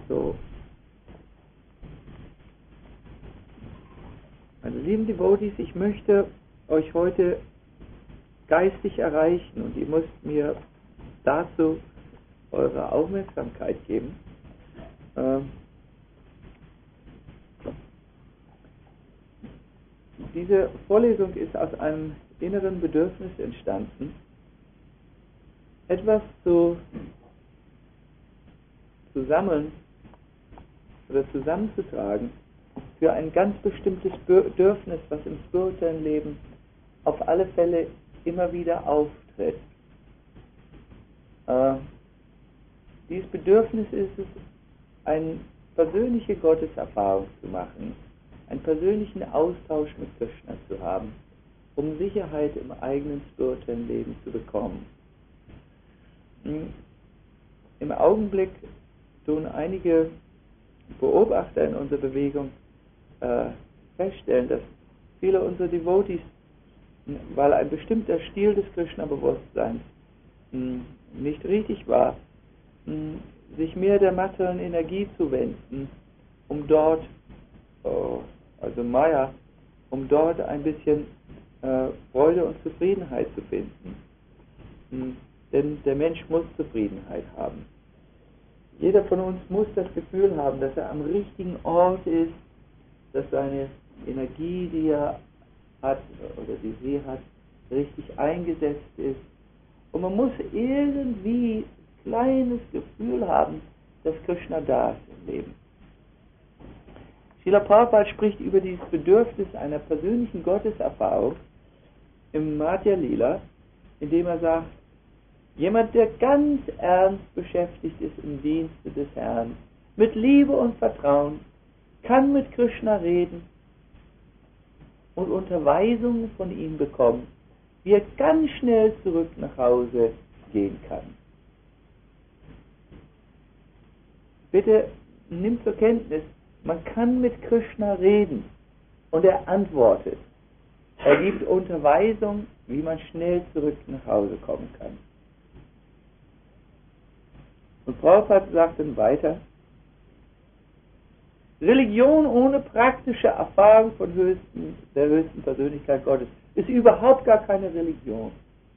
So. Meine lieben Devotees, ich möchte euch heute geistig erreichen und ihr müsst mir dazu eure Aufmerksamkeit geben. Diese Vorlesung ist aus einem inneren Bedürfnis entstanden, etwas zu sammeln oder zusammenzutragen für ein ganz bestimmtes Bedürfnis, was im spirituellen Leben auf alle Fälle immer wieder auftritt. Dieses Bedürfnis ist es, eine persönliche Gotteserfahrung zu machen, einen persönlichen Austausch mit Krishna zu haben, um Sicherheit im eigenen spirituellen Leben zu bekommen. Im Augenblick tun einige Beobachter in unserer Bewegung feststellen, dass viele unserer Devotees, weil ein bestimmter Stil des Krishna-Bewusstseins nicht richtig war, sich mehr der materiellen Energie zuwenden, um dort, also Maya, um dort ein bisschen Freude und Zufriedenheit zu finden. Denn der Mensch muss Zufriedenheit haben. Jeder von uns muss das Gefühl haben, dass er am richtigen Ort ist, dass seine Energie, die er hat oder die sie hat, richtig eingesetzt ist. Und man muss irgendwie ein kleines Gefühl haben, dass Krishna da ist im Leben. Srila Prabhupada spricht über dieses Bedürfnis einer persönlichen Gotteserfahrung im Madhya Lila, indem er sagt, jemand, der ganz ernst beschäftigt ist im Dienste des Herrn, mit Liebe und Vertrauen, kann mit Krishna reden und Unterweisungen von ihm bekommen, wie er ganz schnell zurück nach Hause gehen kann. Bitte nimm zur Kenntnis, man kann mit Krishna reden und er antwortet. Er gibt Unterweisung, wie man schnell zurück nach Hause kommen kann. Und Prabhupada sagt dann weiter, Religion ohne praktische Erfahrung von der höchsten Persönlichkeit Gottes ist überhaupt gar keine Religion.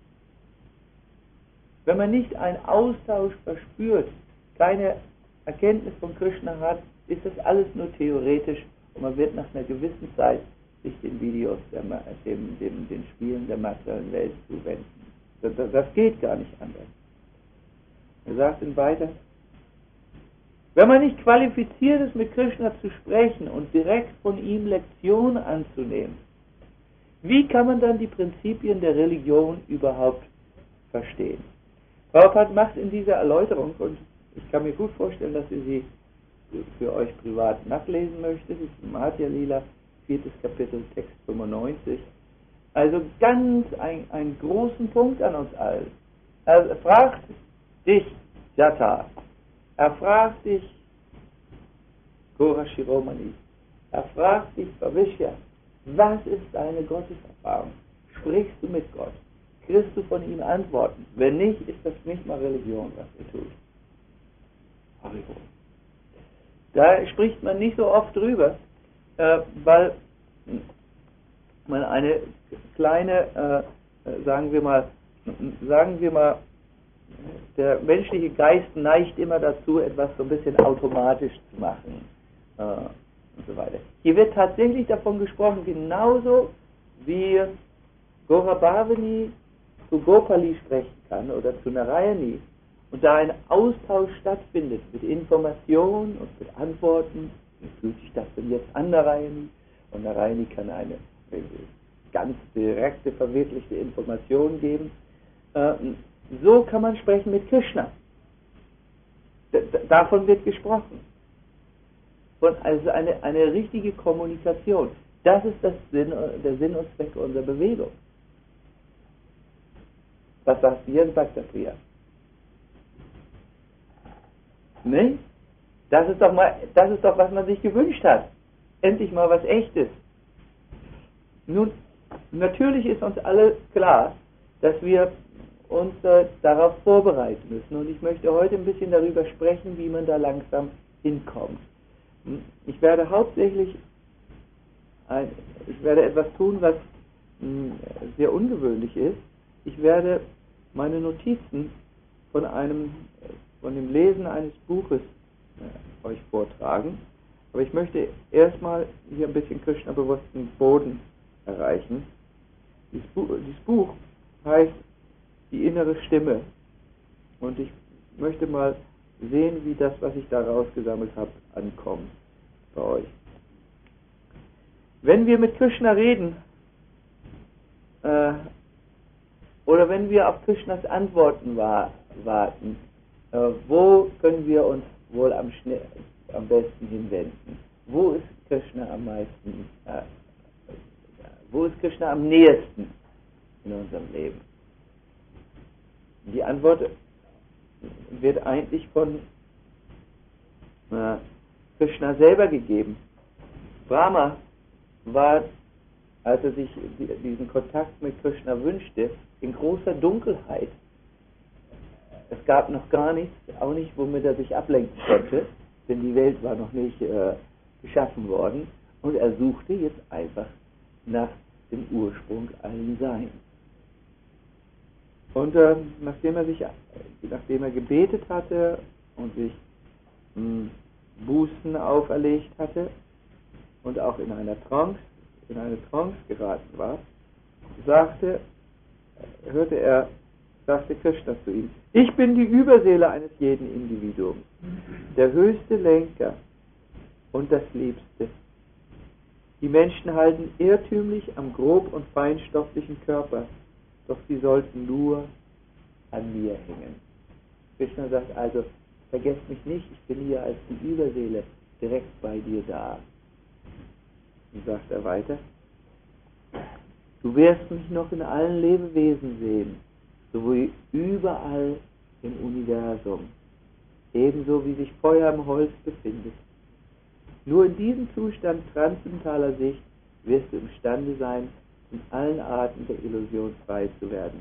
Wenn man nicht einen Austausch verspürt, keine Erkenntnis von Krishna hat, ist das alles nur theoretisch und man wird nach einer gewissen Zeit sich den Videos, den Spielen der materiellen Welt zuwenden. Das geht gar nicht anders. Er sagt dann weiter, wenn man nicht qualifiziert ist, mit Krishna zu sprechen und direkt von ihm Lektionen anzunehmen, wie kann man dann die Prinzipien der Religion überhaupt verstehen? Prabhupada macht in dieser Erläuterung, und ich kann mir gut vorstellen, dass ihr sie für euch privat nachlesen möchtet, das ist Madhya Lila, 4. Kapitel, Text 95, also ganz einen großen Punkt an uns allen. Er fragt dich, Jata, er fragt dich, Gora Shiromani, er fragt dich, Bhavishya, was ist deine Gotteserfahrung? Sprichst du mit Gott? Kriegst du von ihm Antworten? Wenn nicht, ist das nicht mal Religion, was ihr tut. Haribol. Da spricht man nicht so oft drüber, weil man eine kleine, sagen wir mal, der menschliche Geist neigt immer dazu, etwas so ein bisschen automatisch zu machen und so weiter. Hier wird tatsächlich davon gesprochen, genauso wie Gora Bhavani zu Gopali sprechen kann oder zu Narayani und da ein Austausch stattfindet mit Informationen und mit Antworten. Wie fühlt sich das denn jetzt an Narayani? Und Narayani kann eine ganz direkte, verwirklichte Information geben. So kann man sprechen mit Krishna. Davon wird gesprochen. Also eine richtige Kommunikation. Das ist der Sinn und Zweck unserer Bewegung. Was sagt ihr, Bhakta-Priya? Ne? Das ist doch, was man sich gewünscht hat. Endlich mal was Echtes. Nun, natürlich ist uns alle klar, dass wir uns darauf vorbereiten müssen. Und ich möchte heute ein bisschen darüber sprechen, wie man da langsam hinkommt. Ich werde etwas tun, was sehr ungewöhnlich ist. Ich werde meine Notizen von dem Lesen eines Buches euch vortragen. Aber ich möchte erstmal hier ein bisschen Krishna-bewussten Boden erreichen. Dieses Buch heißt Die innere Stimme. Und ich möchte mal sehen, wie das, was ich da rausgesammelt habe, ankommt bei euch. Wenn wir mit Krishna reden, oder wenn wir auf Krishnas Antworten warten, wo können wir uns wohl am besten hinwenden? Wo ist Krishna wo ist Krishna am nächsten in unserem Leben? Die Antwort wird eigentlich von Krishna selber gegeben. Brahma war, als er sich diesen Kontakt mit Krishna wünschte, in großer Dunkelheit. Es gab noch gar nichts, auch nicht, womit er sich ablenken konnte, denn die Welt war noch nicht geschaffen worden, und er suchte jetzt einfach nach dem Ursprung allen Seins. Und nachdem er gebetet hatte und sich Bußen auferlegt hatte und auch in eine Trance geraten war, sagte Krishna zu ihm: Ich bin die Überseele eines jeden Individuums, der höchste Lenker und das Liebste. Die Menschen halten irrtümlich am grob und feinstofflichen Körper, doch sie sollten nur an mir hängen. Krishna sagt also: Vergesst mich nicht, ich bin hier als die Überseele direkt bei dir da. Und sagt er weiter: Du wirst mich noch in allen Lebewesen sehen, sowie überall im Universum, ebenso wie sich Feuer im Holz befindet. Nur in diesem Zustand transzendentaler Sicht wirst du imstande sein, von allen Arten der Illusion frei zu werden.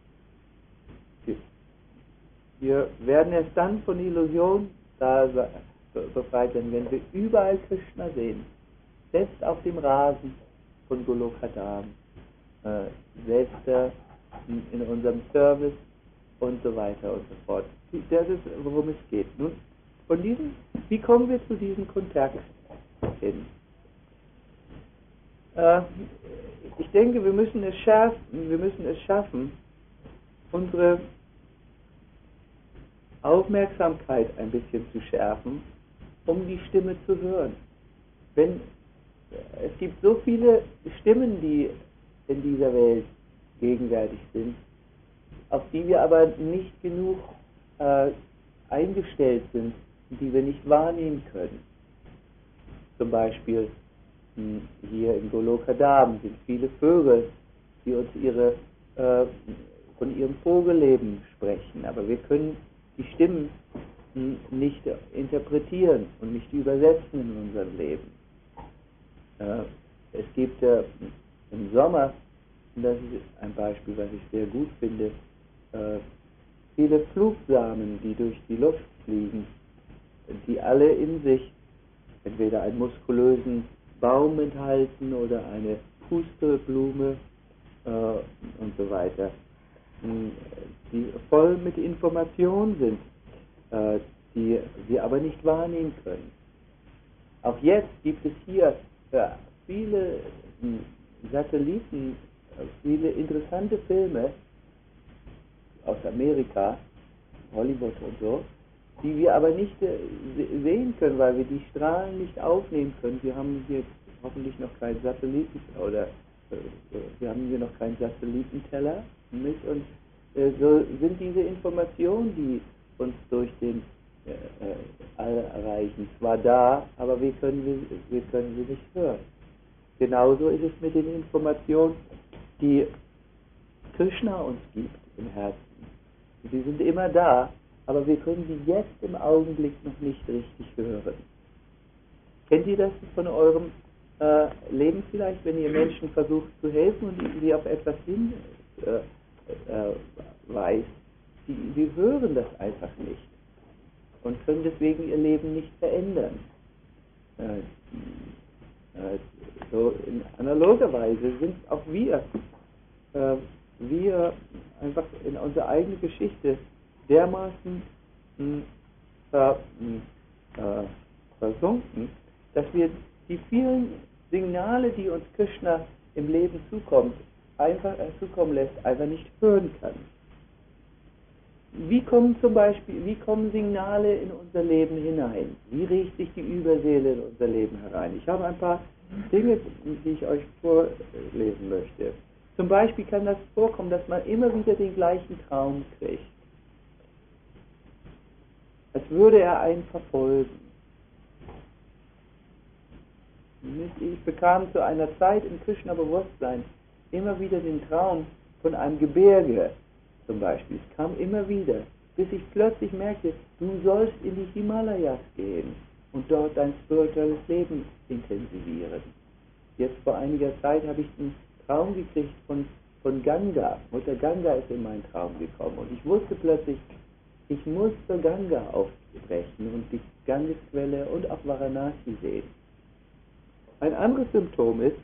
Wir werden erst dann von Illusion befreit werden, wenn wir überall Krishna sehen. Selbst auf dem Rasen von Golokadam, selbst in unserem Service und so weiter und so fort. Das ist, worum es geht. Nun, wie kommen wir zu diesem Kontakt hin? Ich denke, wir müssen es schaffen, unsere Aufmerksamkeit ein bisschen zu schärfen, um die Stimme zu hören. Es gibt so viele Stimmen, die in dieser Welt gegenwärtig sind, auf die wir aber nicht genug eingestellt sind, die wir nicht wahrnehmen können. Zum Beispiel hier in Golokadam sind viele Vögel, die uns von ihrem Vogelleben sprechen, aber wir können die Stimmen nicht interpretieren und nicht übersetzen in unserem Leben. Es gibt im Sommer, und das ist ein Beispiel, was ich sehr gut finde, viele Flugsamen, die durch die Luft fliegen, die alle in sich entweder einen muskulösen Baum enthalten oder eine Pusteblume und so weiter, die voll mit Informationen sind, die wir aber nicht wahrnehmen können. Auch jetzt gibt es hier viele Satelliten, viele interessante Filme aus Amerika, Hollywood und so, die wir aber nicht sehen können, weil wir die Strahlen nicht aufnehmen können. Wir haben hier hoffentlich noch keinen Satelliten wir haben hier noch keinen Satellitenteller mit, und so sind diese Informationen, die uns durch den All erreichen, zwar da, aber wir können sie nicht hören. Genauso ist es mit den Informationen, die Krishna uns gibt im Herzen. Sie sind immer da, aber wir können sie jetzt im Augenblick noch nicht richtig hören. Kennt ihr das von eurem Leben vielleicht, wenn ihr Menschen versucht zu helfen und sie auf etwas hinweist? Sie hören das einfach nicht. und können deswegen ihr Leben nicht verändern. So in analoger Weise sind auch wir einfach in unserer eigenen Geschichte dermaßen versunken, dass wir die vielen Signale, die uns Krishna im Leben zukommen lässt, einfach nicht hören können. Wie kommen Signale in unser Leben hinein? Wie regt sich die Überseele in unser Leben herein? Ich habe ein paar Dinge, die ich euch vorlesen möchte. Zum Beispiel kann das vorkommen, dass man immer wieder den gleichen Traum kriegt. Als würde er einen verfolgen. Ich bekam zu einer Zeit im Krishna-Bewusstsein immer wieder den Traum von einem Gebirge zum Beispiel. Es kam immer wieder, bis ich plötzlich merkte, du sollst in die Himalayas gehen und dort dein spirituelles Leben intensivieren. Jetzt vor einiger Zeit habe ich einen Traum gekriegt von Ganga. Mutter Ganga ist in meinen Traum gekommen und ich wusste plötzlich, ich muss zur Ganga aufbrechen und die Gangesquelle und auch Varanasi sehen. Ein anderes Symptom ist,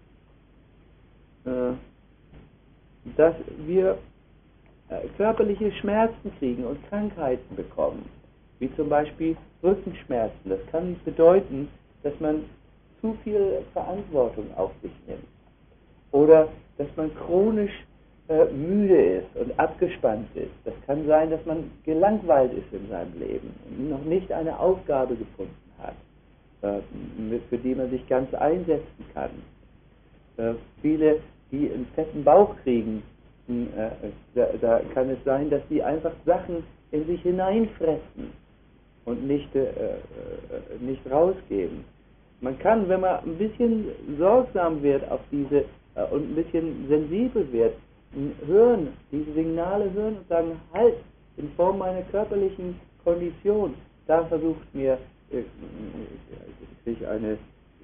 dass wir körperliche Schmerzen kriegen und Krankheiten bekommen, wie zum Beispiel Rückenschmerzen. Das kann bedeuten, dass man zu viel Verantwortung auf sich nimmt oder dass man chronisch müde ist und abgespannt ist. Das kann sein, dass man gelangweilt ist in seinem Leben und noch nicht eine Aufgabe gefunden hat, für die man sich ganz einsetzen kann. Viele, die einen fetten Bauch kriegen, da kann es sein, dass sie einfach Sachen in sich hineinfressen und nicht rausgeben. Man kann, wenn man ein bisschen sorgsam wird auf diese und ein bisschen sensibel wird, diese Signale hören und sagen, halt, in Form meiner körperlichen Kondition, da versucht mir sich ein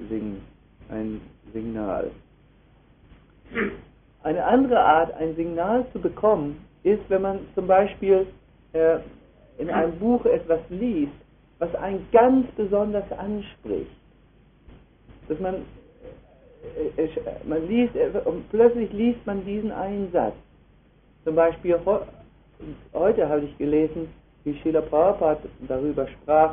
Signal. Eine andere Art, ein Signal zu bekommen, ist, wenn man zum Beispiel in einem Buch etwas liest, was einen ganz besonders anspricht. Dass man liest und plötzlich liest man diesen einen Satz. Zum Beispiel heute habe ich gelesen, wie Srila Prabhupada darüber sprach,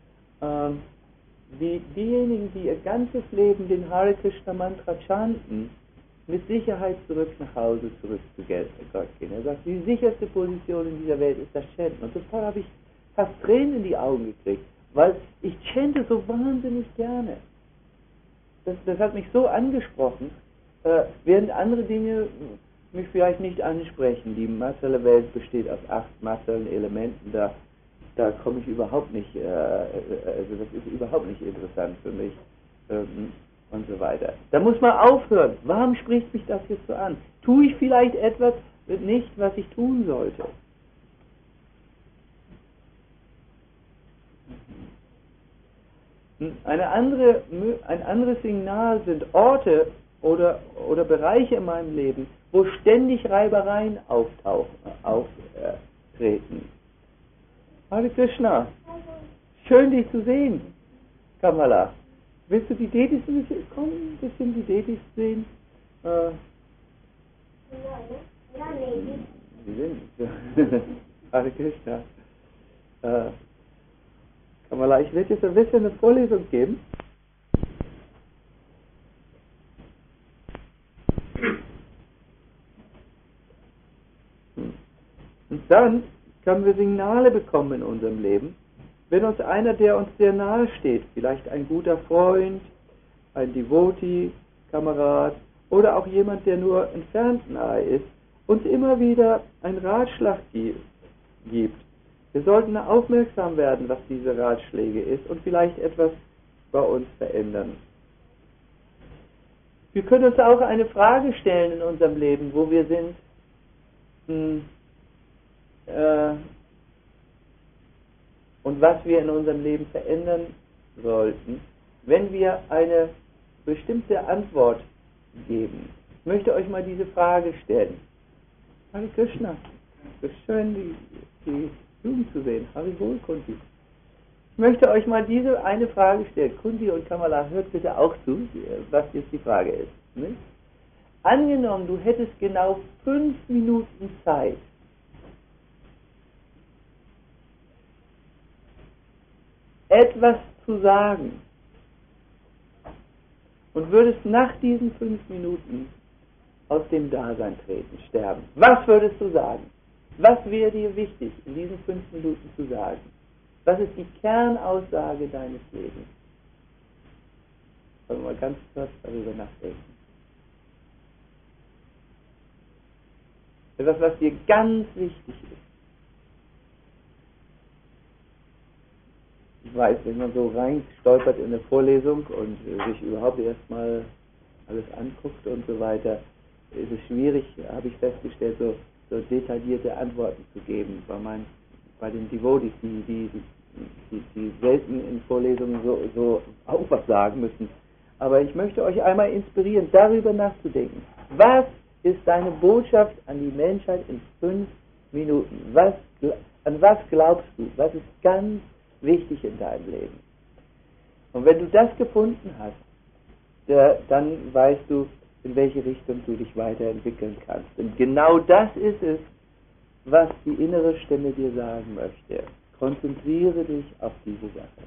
diejenigen, die ihr ganzes Leben den Hare Krishna Mantra chanten, mit Sicherheit zurück nach Hause, zurück zu Gott gehen. Er sagt, die sicherste Position in dieser Welt ist das Chanten. Und sofort habe ich fast Tränen in die Augen gekriegt, weil ich chante so wahnsinnig gerne. Das hat mich so angesprochen, während andere Dinge mich vielleicht nicht ansprechen. Die materielle Welt besteht aus 8 materiellen Elementen, da komme ich überhaupt nicht, also das ist überhaupt nicht interessant für mich und so weiter. Da muss man aufhören. Warum spricht mich das jetzt so an? Tue ich vielleicht etwas nicht, was ich tun sollte? Ein anderes Signal sind Orte oder Bereiche in meinem Leben, wo ständig Reibereien auftreten. Hare Krishna, schön dich zu sehen, Kamala. Willst du die Detis ein bisschen die Detis sehen? Hare Krishna. Kamala, ich werde jetzt ein bisschen eine Vorlesung geben. Und dann können wir Signale bekommen in unserem Leben, wenn uns einer, der uns sehr nahe steht, vielleicht ein guter Freund, ein Devotee, Kamerad oder auch jemand, der nur entfernt nahe ist, uns immer wieder einen Ratschlag gibt. Wir sollten aufmerksam werden, was diese Ratschläge ist und vielleicht etwas bei uns verändern. Wir können uns auch eine Frage stellen in unserem Leben, wo wir sind. Und was wir in unserem Leben verändern sollten, wenn wir eine bestimmte Antwort geben. Ich möchte euch mal diese Frage stellen. Hare Krishna, es ist schön, die Jugend zu sehen. Hare Wohl, Kunti. Ich möchte euch mal diese eine Frage stellen. Kundi und Kamala, hört bitte auch zu, was jetzt die Frage ist. Nicht? Angenommen, du hättest genau 5 Minuten Zeit, etwas zu sagen und würdest nach diesen 5 Minuten aus dem Dasein treten, sterben. Was würdest du sagen? Was wäre dir wichtig, in diesen 5 Minuten zu sagen? Was ist die Kernaussage deines Lebens? Wollen wir mal ganz kurz darüber nachdenken. Etwas, was dir ganz wichtig ist. Ich weiß, wenn man so reinstolpert in eine Vorlesung und sich überhaupt erstmal alles anguckt und so weiter, ist es schwierig, habe ich festgestellt, so detaillierte Antworten zu geben bei den Devotees, die selten in Vorlesungen so auch was sagen müssen. Aber ich möchte euch einmal inspirieren, darüber nachzudenken. Was ist deine Botschaft an die Menschheit in 5 Minuten? An was glaubst du? Was ist ganz wichtig in deinem Leben? Und wenn du das gefunden hast, dann weißt du, in welche Richtung du dich weiterentwickeln kannst. Und genau das ist es, was die innere Stimme dir sagen möchte. Konzentriere dich auf diese Sache.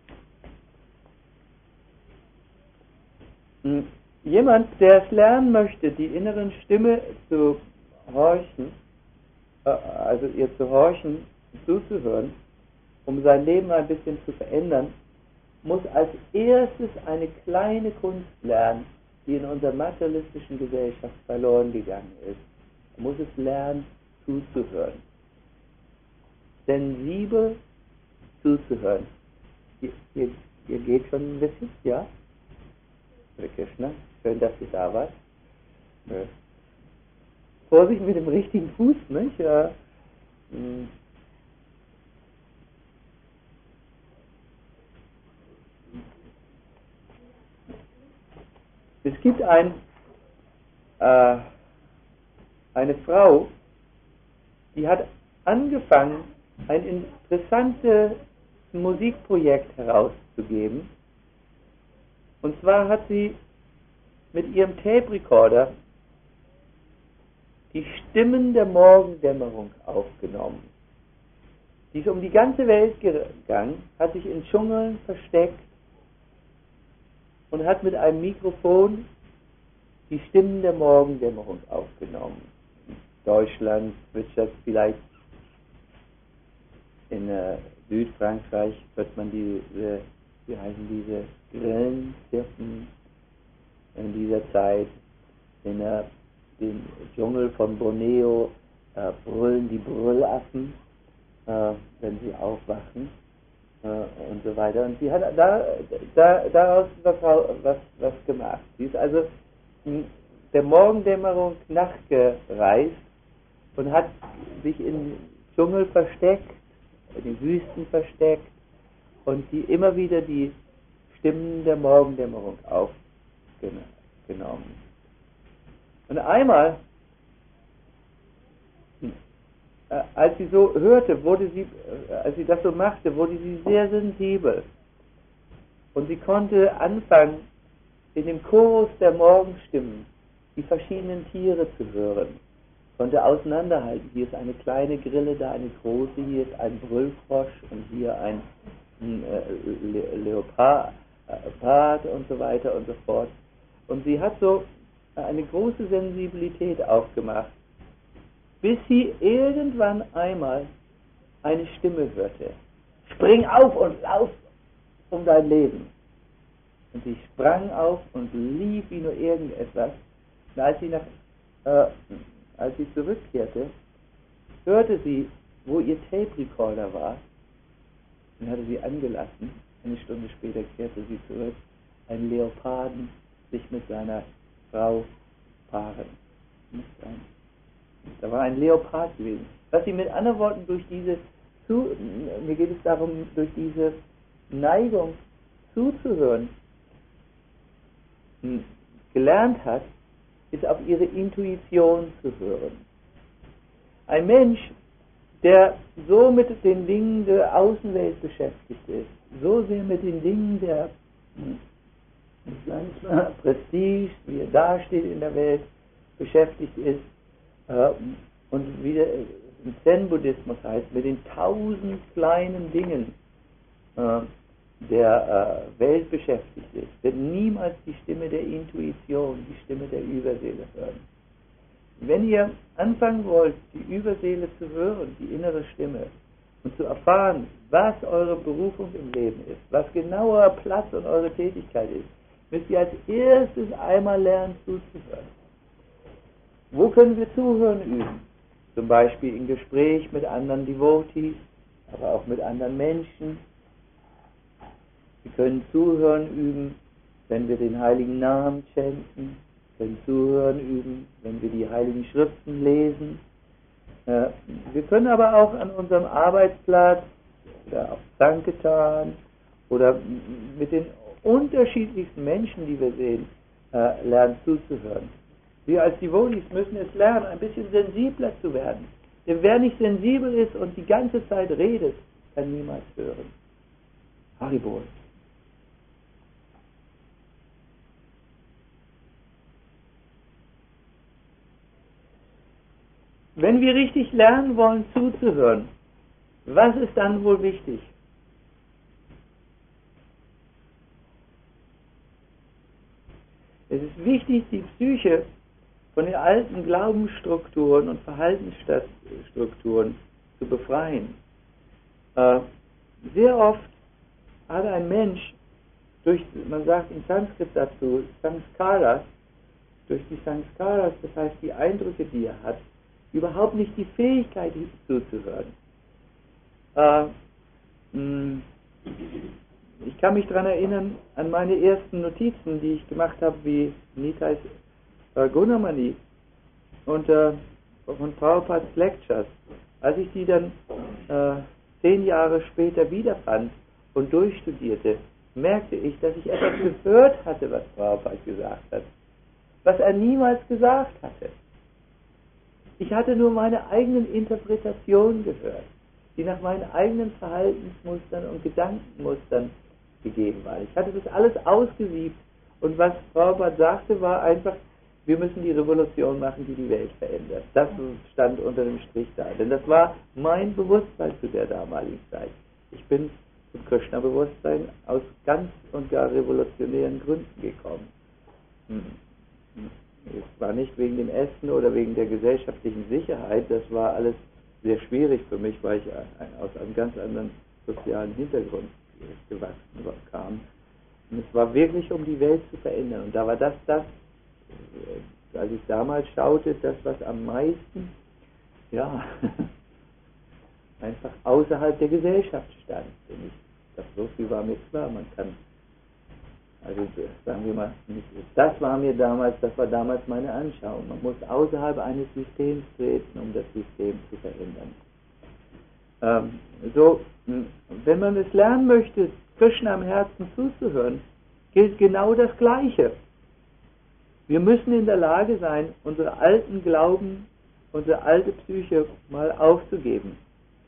Jemand, der es lernen möchte, die inneren Stimme zu horchen, also ihr zu horchen, zuzuhören, um sein Leben ein bisschen zu verändern, muss als erstes eine kleine Kunst lernen, die in unserer materialistischen Gesellschaft verloren gegangen ist. Er muss es lernen, zuzuhören. Sensibel zuzuhören. Ihr geht schon ein bisschen, ja? Hare Krishna, schön, dass ihr da wart. Nö. Vorsicht mit dem richtigen Fuß, nicht? Ja. Es gibt eine Frau, die hat angefangen, ein interessantes Musikprojekt herauszugeben. Und zwar hat sie mit ihrem Tape-Recorder die Stimmen der Morgendämmerung aufgenommen. Die ist um die ganze Welt gegangen, hat sich in Dschungeln versteckt und hat mit einem Mikrofon die Stimmen der Morgendämmerung aufgenommen. In Deutschland zwitschert vielleicht, in Südfrankreich hört man diese, wie heißen diese Grillen, Zirpen in dieser Zeit. In dem Dschungel von Borneo brüllen die Brüllaffen, wenn sie aufwachen. Und so weiter. Und sie hat daraus was gemacht. Sie ist also der Morgendämmerung nachgereist und hat sich im Dschungel versteckt, in den Wüsten versteckt und die immer wieder die Stimmen der Morgendämmerung aufgenommen. Und einmal, als sie so hörte, als sie das so machte, wurde sie sehr sensibel. Und sie konnte anfangen, in dem Chorus der Morgenstimmen die verschiedenen Tiere zu hören. Konnte auseinanderhalten. Hier ist eine kleine Grille, da eine große, hier ist ein Brüllfrosch und hier ein Leopard und so weiter und so fort. Und sie hat so eine große Sensibilität aufgemacht, bis sie irgendwann einmal eine Stimme hörte. Spring auf und lauf um dein Leben. Und sie sprang auf und lief wie nur irgendetwas. Und als sie zurückkehrte, hörte sie, wo ihr Tape-Recorder war, und hatte sie angelassen. Eine Stunde später kehrte sie zurück, einen Leoparden sich mit seiner Frau paaren. Da war ein Leopard gewesen. Was sie mit anderen Worten mir geht es darum, durch diese Neigung zuzuhören, gelernt hat, ist auf ihre Intuition zu hören. Ein Mensch, der so mit den Dingen der Außenwelt beschäftigt ist, so sehr mit den Dingen der Prestige, wie er dasteht in der Welt, beschäftigt ist, und wie der im Zen-Buddhismus heißt, mit den 1000 kleinen Dingen der Welt beschäftigt ist, wird niemals die Stimme der Intuition, die Stimme der Überseele hören. Wenn ihr anfangen wollt, die Überseele zu hören, die innere Stimme, und zu erfahren, was eure Berufung im Leben ist, was genau euer Platz und eure Tätigkeit ist, müsst ihr als erstes einmal lernen zuzuhören. Wo können wir Zuhören üben? Zum Beispiel im Gespräch mit anderen Devotees, aber auch mit anderen Menschen. Wir können Zuhören üben, wenn wir den heiligen Namen chanten. Wir können Zuhören üben, wenn wir die heiligen Schriften lesen. Wir können aber auch an unserem Arbeitsplatz oder auf Sankirtan oder mit den unterschiedlichsten Menschen, die wir sehen, lernen zuzuhören. Wir als Devotees müssen es lernen, ein bisschen sensibler zu werden. Denn wer nicht sensibel ist und die ganze Zeit redet, kann niemals hören. Haribol. Wenn wir richtig lernen wollen, zuzuhören, was ist dann wohl wichtig? Es ist wichtig, die Psyche von den alten Glaubensstrukturen und Verhaltensstrukturen zu befreien. Sehr oft hat ein Mensch man sagt im Sanskrit dazu, Samskaras, durch die Samskaras, das heißt die Eindrücke, die er hat, überhaupt nicht die Fähigkeit zuzuhören. Ich kann mich daran erinnern, an meine ersten Notizen, die ich gemacht habe, wie Nitais Gunamani und von Prabhupads Lectures. Als ich die dann 10 Jahre später wiederfand und durchstudierte, merkte ich, dass ich etwas gehört hatte, was Prabhupada gesagt hat, was er niemals gesagt hatte. Ich hatte nur meine eigenen Interpretationen gehört, die nach meinen eigenen Verhaltensmustern und Gedankenmustern gegeben waren. Ich hatte das alles ausgesiebt und was Prabhupada sagte, war einfach, wir müssen die Revolution machen, die die Welt verändert. Das stand unter dem Strich da. Denn das war mein Bewusstsein zu der damaligen Zeit. Ich bin zum Krishna-Bewusstsein aus ganz und gar revolutionären Gründen gekommen. Es war nicht wegen dem Essen oder wegen der gesellschaftlichen Sicherheit, das war alles sehr schwierig für mich, weil ich aus einem ganz anderen sozialen Hintergrund gewachsen kam. Und es war wirklich, um die Welt zu verändern. Und da war das, als ich damals schaute, das, was am meisten, einfach außerhalb der Gesellschaft stand. So viel war mir klar, man kann, also sagen wir mal, das war damals meine Anschauung. Man muss außerhalb eines Systems treten, um das System zu verändern. Wenn man es lernen möchte, Krishna am Herzen zuzuhören, gilt genau das Gleiche. Wir müssen in der Lage sein, unsere alten Glauben, unsere alte Psyche mal aufzugeben.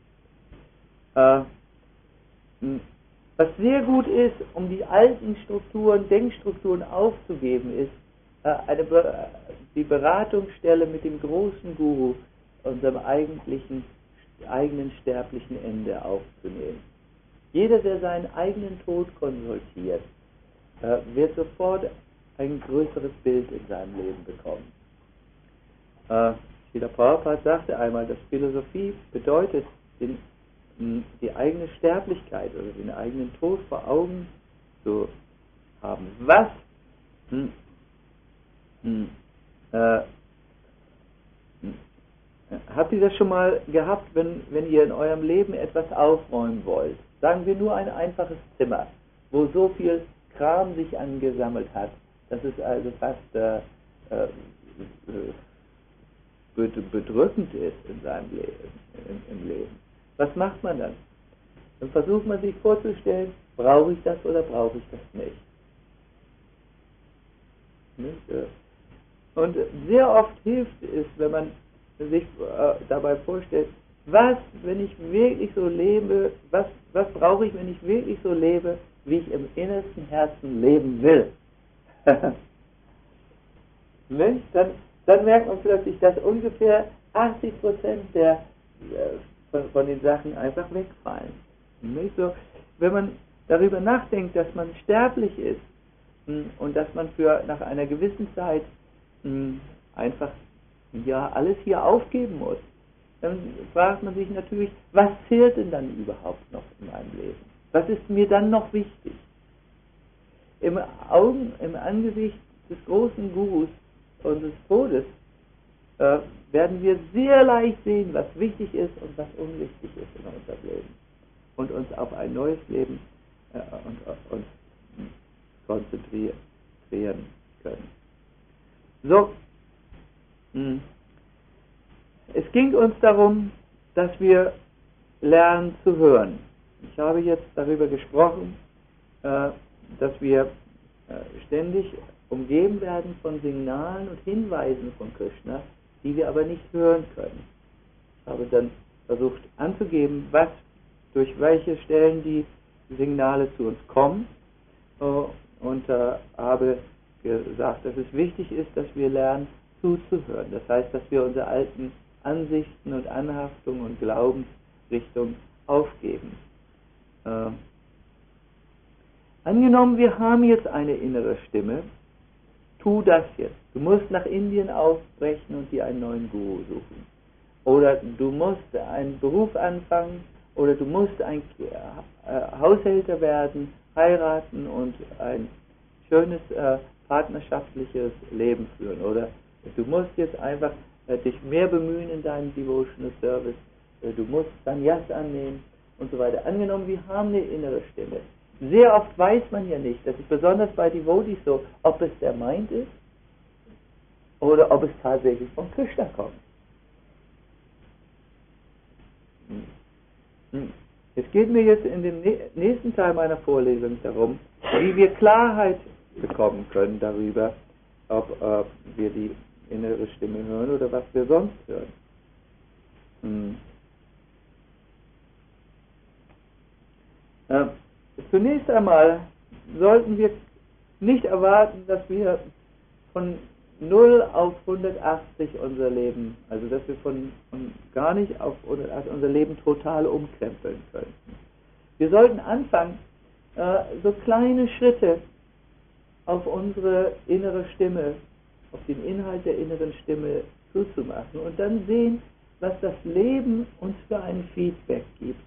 Was sehr gut ist, um die alten Denkstrukturen aufzugeben, ist die Beratungsstelle mit dem großen Guru, unserem eigenen sterblichen Ende aufzunehmen. Jeder, der seinen eigenen Tod konsultiert, wird sofort ein größeres Bild in seinem Leben bekommen. Srila Prabhupada sagte einmal, dass Philosophie bedeutet, die eigene Sterblichkeit oder den eigenen Tod vor Augen zu haben. Was habt ihr das schon mal gehabt, wenn ihr in eurem Leben etwas aufräumen wollt? Sagen wir nur ein einfaches Zimmer, wo so viel Kram sich angesammelt hat, dass es also fast bedrückend ist in seinem Leben, im Leben. Was macht man dann? Dann versucht man sich vorzustellen, brauche ich das oder brauche ich das nicht? Und sehr oft hilft es, wenn man sich dabei vorstellt, was, wenn ich wirklich so lebe, was brauche ich, wenn ich wirklich so lebe, wie ich im innersten Herzen leben will? Nicht? Dann merkt man plötzlich, dass ungefähr 80% von den Sachen einfach wegfallen. Nicht? So, wenn man darüber nachdenkt, dass man sterblich ist und dass man nach einer gewissen Zeit einfach alles hier aufgeben muss, dann fragt man sich natürlich, was zählt denn dann überhaupt noch in meinem Leben? Was ist mir dann noch wichtig? Im Angesicht des großen Gurus und des Todes werden wir sehr leicht sehen, was wichtig ist und was unwichtig ist in unserem Leben. Und uns auf ein neues Leben uns konzentrieren können. So, es ging uns darum, dass wir lernen zu hören. Ich habe jetzt darüber gesprochen, dass wir ständig umgeben werden von Signalen und Hinweisen von Krishna, die wir aber nicht hören können. Ich habe dann versucht anzugeben, durch welche Stellen die Signale zu uns kommen und habe gesagt, dass es wichtig ist, dass wir lernen zuzuhören. Das heißt, dass wir unsere alten Ansichten und Anhaftungen und Glaubensrichtungen aufgeben. Angenommen, wir haben jetzt eine innere Stimme, tu das jetzt. Du musst nach Indien aufbrechen und dir einen neuen Guru suchen. Oder du musst einen Beruf anfangen, oder du musst ein Haushälter werden, heiraten und ein schönes partnerschaftliches Leben führen. Oder du musst jetzt einfach dich mehr bemühen in deinem Devotional Service, du musst Sannyas annehmen und so weiter. Angenommen, wir haben eine innere Stimme. Sehr oft weiß man ja nicht, das ist besonders bei Devotees so, ob es der Mind ist oder ob es tatsächlich von Krishna kommt. Es geht mir jetzt in dem nächsten Teil meiner Vorlesung darum, wie wir Klarheit bekommen können darüber, ob wir die innere Stimme hören oder was wir sonst hören. Zunächst einmal sollten wir nicht erwarten, dass wir von 0 auf 180 unser Leben, also dass wir von gar nicht auf 180 unser Leben total umkrempeln könnten. Wir sollten anfangen, so kleine Schritte auf unsere innere Stimme, auf den Inhalt der inneren Stimme zuzumachen und dann sehen, was das Leben uns für ein Feedback gibt.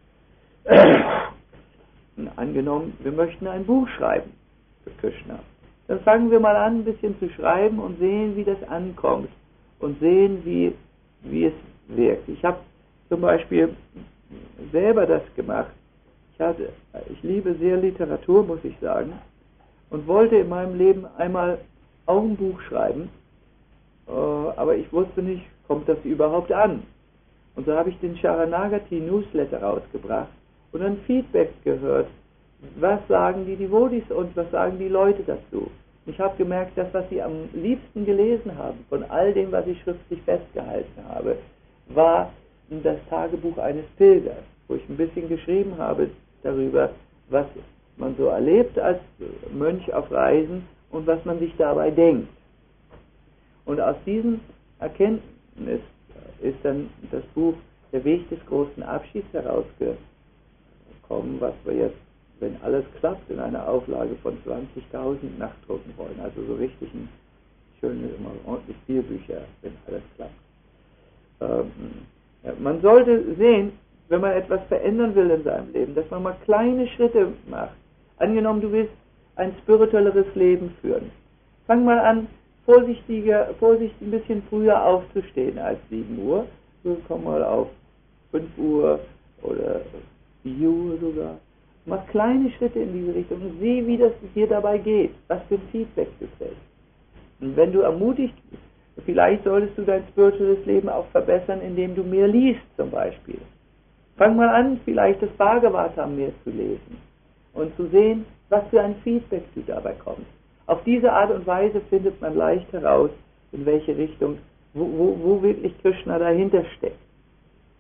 Angenommen, wir möchten ein Buch schreiben für Krishna. Dann fangen wir mal an, ein bisschen zu schreiben und sehen, wie das ankommt und sehen, wie es wirkt. Ich habe zum Beispiel selber das gemacht. Ich liebe sehr Literatur, muss ich sagen, und wollte in meinem Leben einmal auch ein Buch schreiben, aber ich wusste nicht, kommt das überhaupt an? Und so habe ich den Sharanagati Newsletter rausgebracht und dann Feedback gehört. Was sagen die Devotees und was sagen die Leute dazu? Ich habe gemerkt, das, was sie am liebsten gelesen haben, von all dem, was ich schriftlich festgehalten habe, war das Tagebuch eines Pilgers, wo ich ein bisschen geschrieben habe darüber, was man so erlebt als Mönch auf Reisen und was man sich dabei denkt. Und aus diesem Erkenntnis ist dann das Buch Der Weg des großen Abschieds herausgekommen, was wir jetzt, wenn alles klappt, in einer Auflage von 20.000 nachdrucken wollen. Also so richtig ein schönes, immer ordentlich viele Bücher, wenn alles klappt. Man sollte sehen, wenn man etwas verändern will in seinem Leben, dass man mal kleine Schritte macht. Angenommen, du willst ein spirituelleres Leben führen. Fang mal an, vorsichtig ein bisschen früher aufzustehen als 7 Uhr. So, komm mal auf 5 Uhr oder 4 Uhr sogar. Mach kleine Schritte in diese Richtung und sieh, wie das dir dabei geht, was für ein Feedback du kriegst. Und wenn du ermutigt bist, vielleicht solltest du dein spirituelles Leben auch verbessern, indem du mehr liest zum Beispiel. Fang mal an, vielleicht das Bhagavatam mehr zu lesen und zu sehen, was für ein Feedback du dabei kommst. Auf diese Art und Weise findet man leicht heraus, in welche Richtung, wo wirklich Krishna dahinter steckt.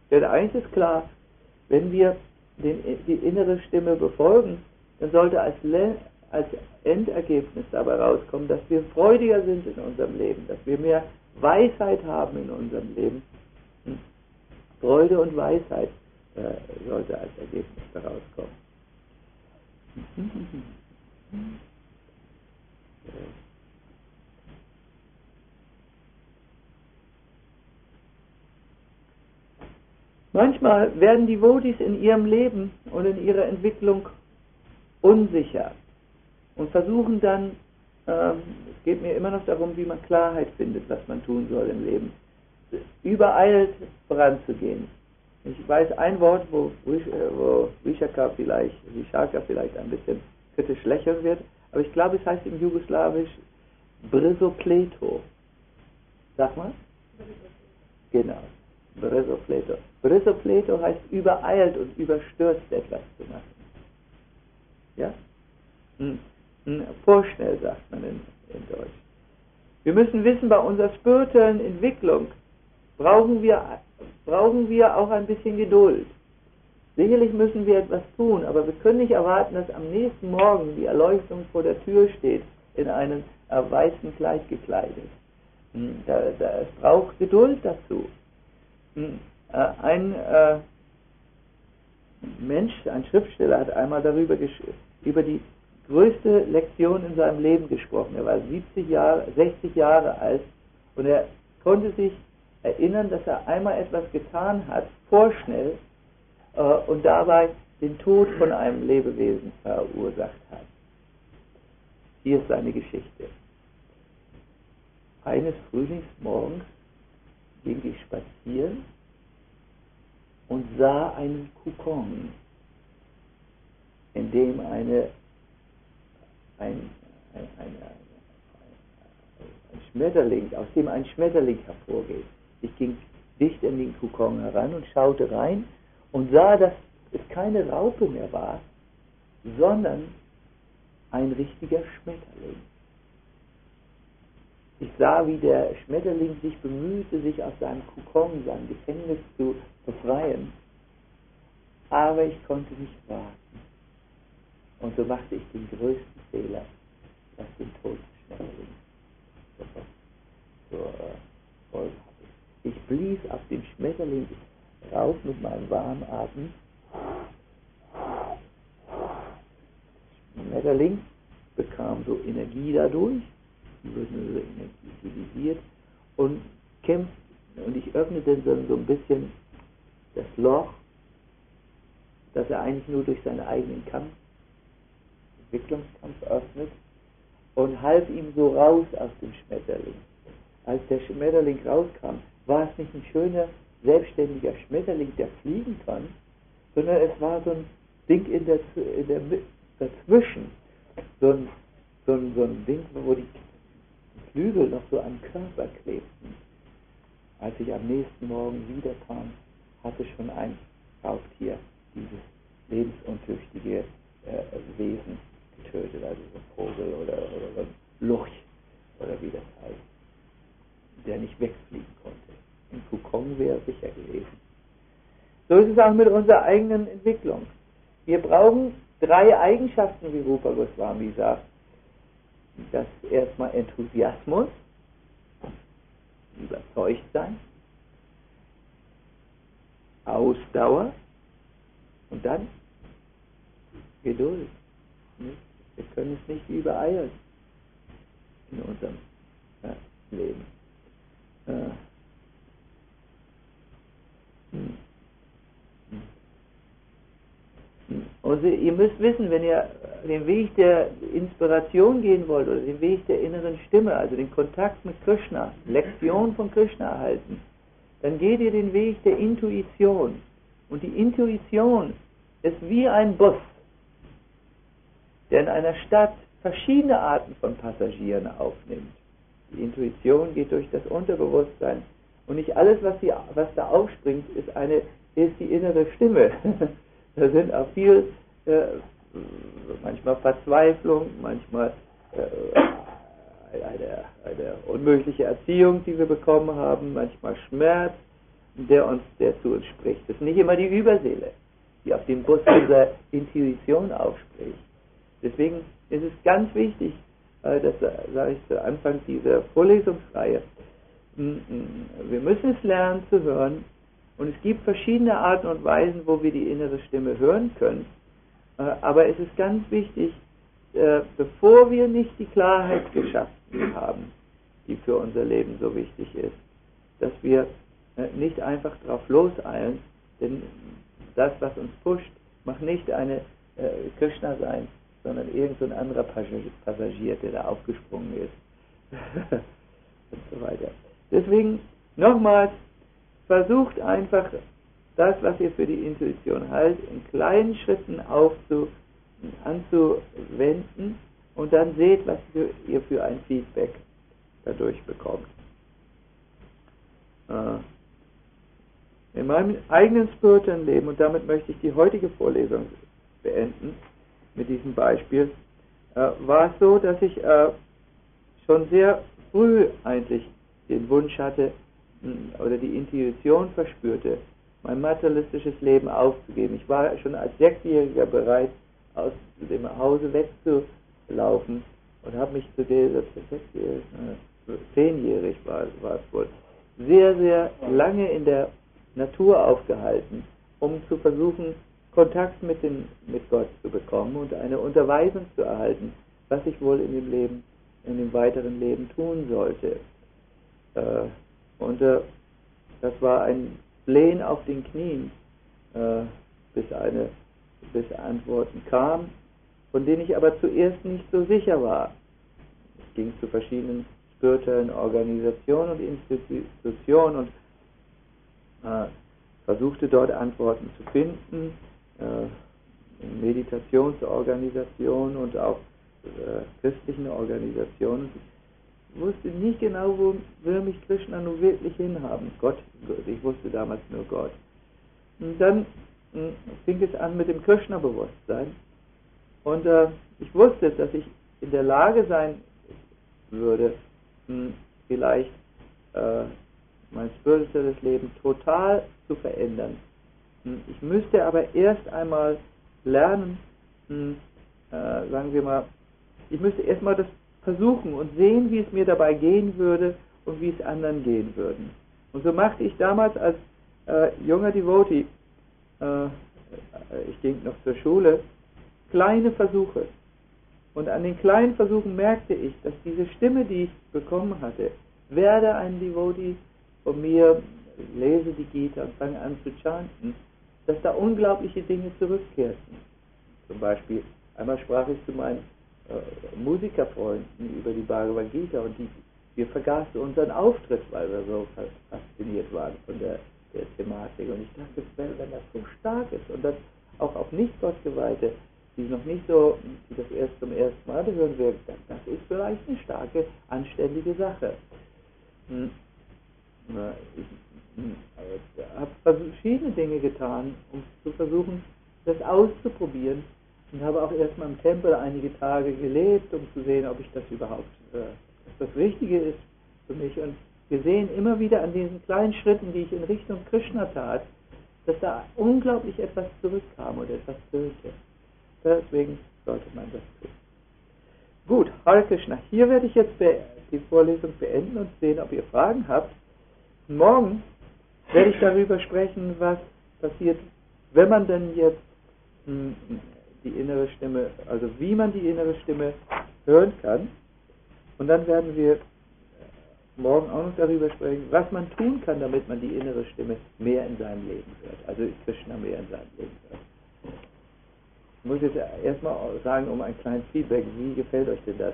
Denn eins ist klar, wenn wir die innere Stimme befolgen, dann sollte als Endergebnis dabei rauskommen, dass wir freudiger sind in unserem Leben, dass wir mehr Weisheit haben in unserem Leben. Freude und Weisheit sollte als Ergebnis daraus kommen. Manchmal werden die Devotees in ihrem Leben und in ihrer Entwicklung unsicher und versuchen dann, es geht mir immer noch darum, wie man Klarheit findet, was man tun soll im Leben, übereilt voranzugehen. Ich weiß ein Wort, wo Vishaka vielleicht ein bisschen kritisch lächeln wird, aber ich glaube, es heißt im Jugoslawisch Brzopleto. Sag mal? Genau, Brzopleto. Brzopleto heißt übereilt und überstürzt etwas zu machen. Ja? Vorschnell sagt man in Deutsch. Wir müssen wissen, bei unserer spirituellen Entwicklung brauchen wir auch ein bisschen Geduld. Sicherlich müssen wir etwas tun, aber wir können nicht erwarten, dass am nächsten Morgen die Erleuchtung vor der Tür steht, in einem weißen Kleid gekleidet. Es braucht Geduld dazu. Ein Schriftsteller hat einmal über die größte Lektion in seinem Leben gesprochen. Er war 60 Jahre alt und er konnte sich erinnern, dass er einmal etwas getan hat, vorschnell, und dabei den Tod von einem Lebewesen verursacht hat. Hier ist seine Geschichte. Eines Frühlingsmorgens ging ich spazieren und sah einen Kokon, in dem ein Schmetterling, aus dem ein Schmetterling hervorgeht. Ich ging dicht in den Kokon heran und schaute rein und sah, dass es keine Raupe mehr war, sondern ein richtiger Schmetterling. Ich sah, wie der Schmetterling sich bemühte, sich aus seinem Kokon, seinem Gefängnis zu befreien. Aber ich konnte nicht warten. Und so machte ich den größten Fehler, was den Tod des Schmetterlings zur Folge hatte. Ich blies auf den Schmetterling rauf mit meinem warmen Atem. Der Schmetterling bekam so Energie dadurch, wurde so energisiert und kämpfte, und ich öffnete dann so ein bisschen das Loch, das er eigentlich nur durch seinen eigenen Entwicklungskampf öffnet, und half ihm so raus aus dem Schmetterling. Als der Schmetterling rauskam, war es nicht ein schöner, selbstständiger Schmetterling, der fliegen kann, sondern es war so ein Ding dazwischen. So ein Ding, wo die Flügel noch so am Körper klebten. Als ich am nächsten Morgen wiederkam, hatte schon ein Raubtier dieses lebensuntüchtige Wesen getötet, also so ein Vogel oder so ein Lurch oder wie das heißt, der nicht wegfliegen konnte. Ein Kokon wäre sicher gewesen. So ist es auch mit unserer eigenen Entwicklung. Wir brauchen 3 Eigenschaften, wie Rupa Goswami sagt. Das erstmal Enthusiasmus, überzeugt sein, Ausdauer und dann Geduld. Wir können es nicht übereilen in unserem Leben. Und ihr müsst wissen, wenn ihr den Weg der Inspiration gehen wollt oder den Weg der inneren Stimme, also den Kontakt mit Krishna, Lektion von Krishna erhalten, dann geht ihr den Weg der Intuition. Und die Intuition ist wie ein Bus, der in einer Stadt verschiedene Arten von Passagieren aufnimmt. Die Intuition geht durch das Unterbewusstsein und nicht alles, was da aufspringt, ist die innere Stimme. Da sind auch viel, manchmal Verzweiflung, manchmal eine unmögliche Erziehung, die wir bekommen haben, manchmal Schmerz, der zu uns spricht. Das ist nicht immer die Überseele, die auf dem Bus unserer Intuition aufspricht. Deswegen ist es ganz wichtig, das sage ich zu Anfang dieser Vorlesungsreihe, wir müssen es lernen zu hören, und es gibt verschiedene Arten und Weisen, wo wir die innere Stimme hören können. Aber es ist ganz wichtig, bevor wir nicht die Klarheit geschaffen haben, die für unser Leben so wichtig ist, dass wir nicht einfach drauf loseilen, denn das, was uns pusht, mag nicht eine Krishna sein, sondern irgend so ein anderer Passagier, der da aufgesprungen ist und so weiter. Deswegen nochmals, versucht einfach das, was ihr für die Intuition haltet, in kleinen Schritten anzuwenden und dann seht, was ihr für ein Feedback dadurch bekommt. In meinem eigenen spirituellen Leben, und damit möchte ich die heutige Vorlesung beenden, mit diesem Beispiel, war es so, dass ich schon sehr früh eigentlich den Wunsch hatte oder die Intuition verspürte, mein materialistisches Leben aufzugeben. Ich war schon als 6-Jähriger bereit, aus dem Hause wegzulaufen und habe mich zu dieser 10-jährig war es wohl, sehr, sehr lange in der Natur aufgehalten, um zu versuchen, Kontakt mit Gott zu bekommen und eine Unterweisung zu erhalten, was ich wohl in dem weiteren Leben tun sollte. Das war ein Flehen auf den Knien, bis Antworten kamen, von denen ich aber zuerst nicht so sicher war. Ich ging zu verschiedenen spirituellen Organisationen und Institutionen und versuchte dort Antworten zu finden, in Meditationsorganisationen und auch christlichen Organisationen. Ich wusste nicht genau, wo will mich Krishna nun wirklich hinhaben. Gott, ich wusste damals nur Gott. Und dann fing es an mit dem Krishna-Bewusstsein. Und ich wusste, dass ich in der Lage sein würde, vielleicht mein spirituelles Leben total zu verändern. Ich müsste aber erst einmal lernen, sagen wir mal, ich müsste erstmal das versuchen und sehen, wie es mir dabei gehen würde und wie es anderen gehen würden. Und so machte ich damals als junger Devotee, ich ging noch zur Schule, kleine Versuche. Und an den kleinen Versuchen merkte ich, dass diese Stimme, die ich bekommen hatte, werde ein Devotee von mir, lese die Gita und fange an zu chanten, dass da unglaubliche Dinge zurückkehrten. Zum Beispiel, einmal sprach ich zu meinen Musikerfreunden über die Bhagavad Gita und wir vergaßen unseren Auftritt, weil wir so fasziniert waren von der Thematik. Und ich dachte, wenn das so stark ist und dann auch auf Nicht-Gott-Geweihte, die noch nicht so, die das erst zum ersten Mal hören werden, das ist vielleicht eine starke, anständige Sache. Ich habe verschiedene Dinge getan, um zu versuchen, das auszuprobieren, und habe auch erstmal im Tempel einige Tage gelebt, um zu sehen, ob ich das überhaupt, das Richtige ist für mich. Und wir sehen immer wieder an diesen kleinen Schritten, die ich in Richtung Krishna tat, dass da unglaublich etwas zurückkam und etwas fehlte. Deswegen sollte man das tun. Gut, Hare Krishna. Hier werde ich jetzt die Vorlesung beenden und sehen, ob ihr Fragen habt. Morgen werde ich darüber sprechen, was passiert, wenn man denn jetzt die innere Stimme, also wie man die innere Stimme hören kann. Und dann werden wir morgen auch noch darüber sprechen, was man tun kann, damit man die innere Stimme mehr in seinem Leben hört, also Krishna mehr in seinem Leben hört. Ich muss jetzt erstmal sagen, um ein kleines Feedback, wie gefällt euch denn das?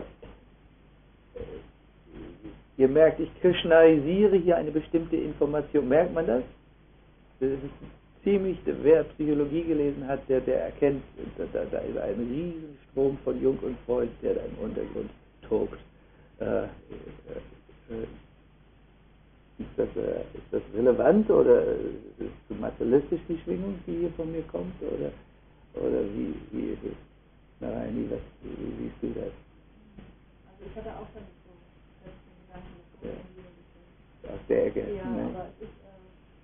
Ihr merkt, ich krishnaisiere hier eine bestimmte Information. Merkt man das? Das ist ziemlich, wer Psychologie gelesen hat, der erkennt, da ist ein Riesenstrom von Jung und Freud, der da im Untergrund tobt. Ist das relevant oder ist es materialistisch, die Schwingung, die hier von mir kommt? Oder wie ist es? Narayani, wie siehst du das? Also ich hatte auch schon so Gedanken. Aus der Ecke. Ja, ne? aber es ist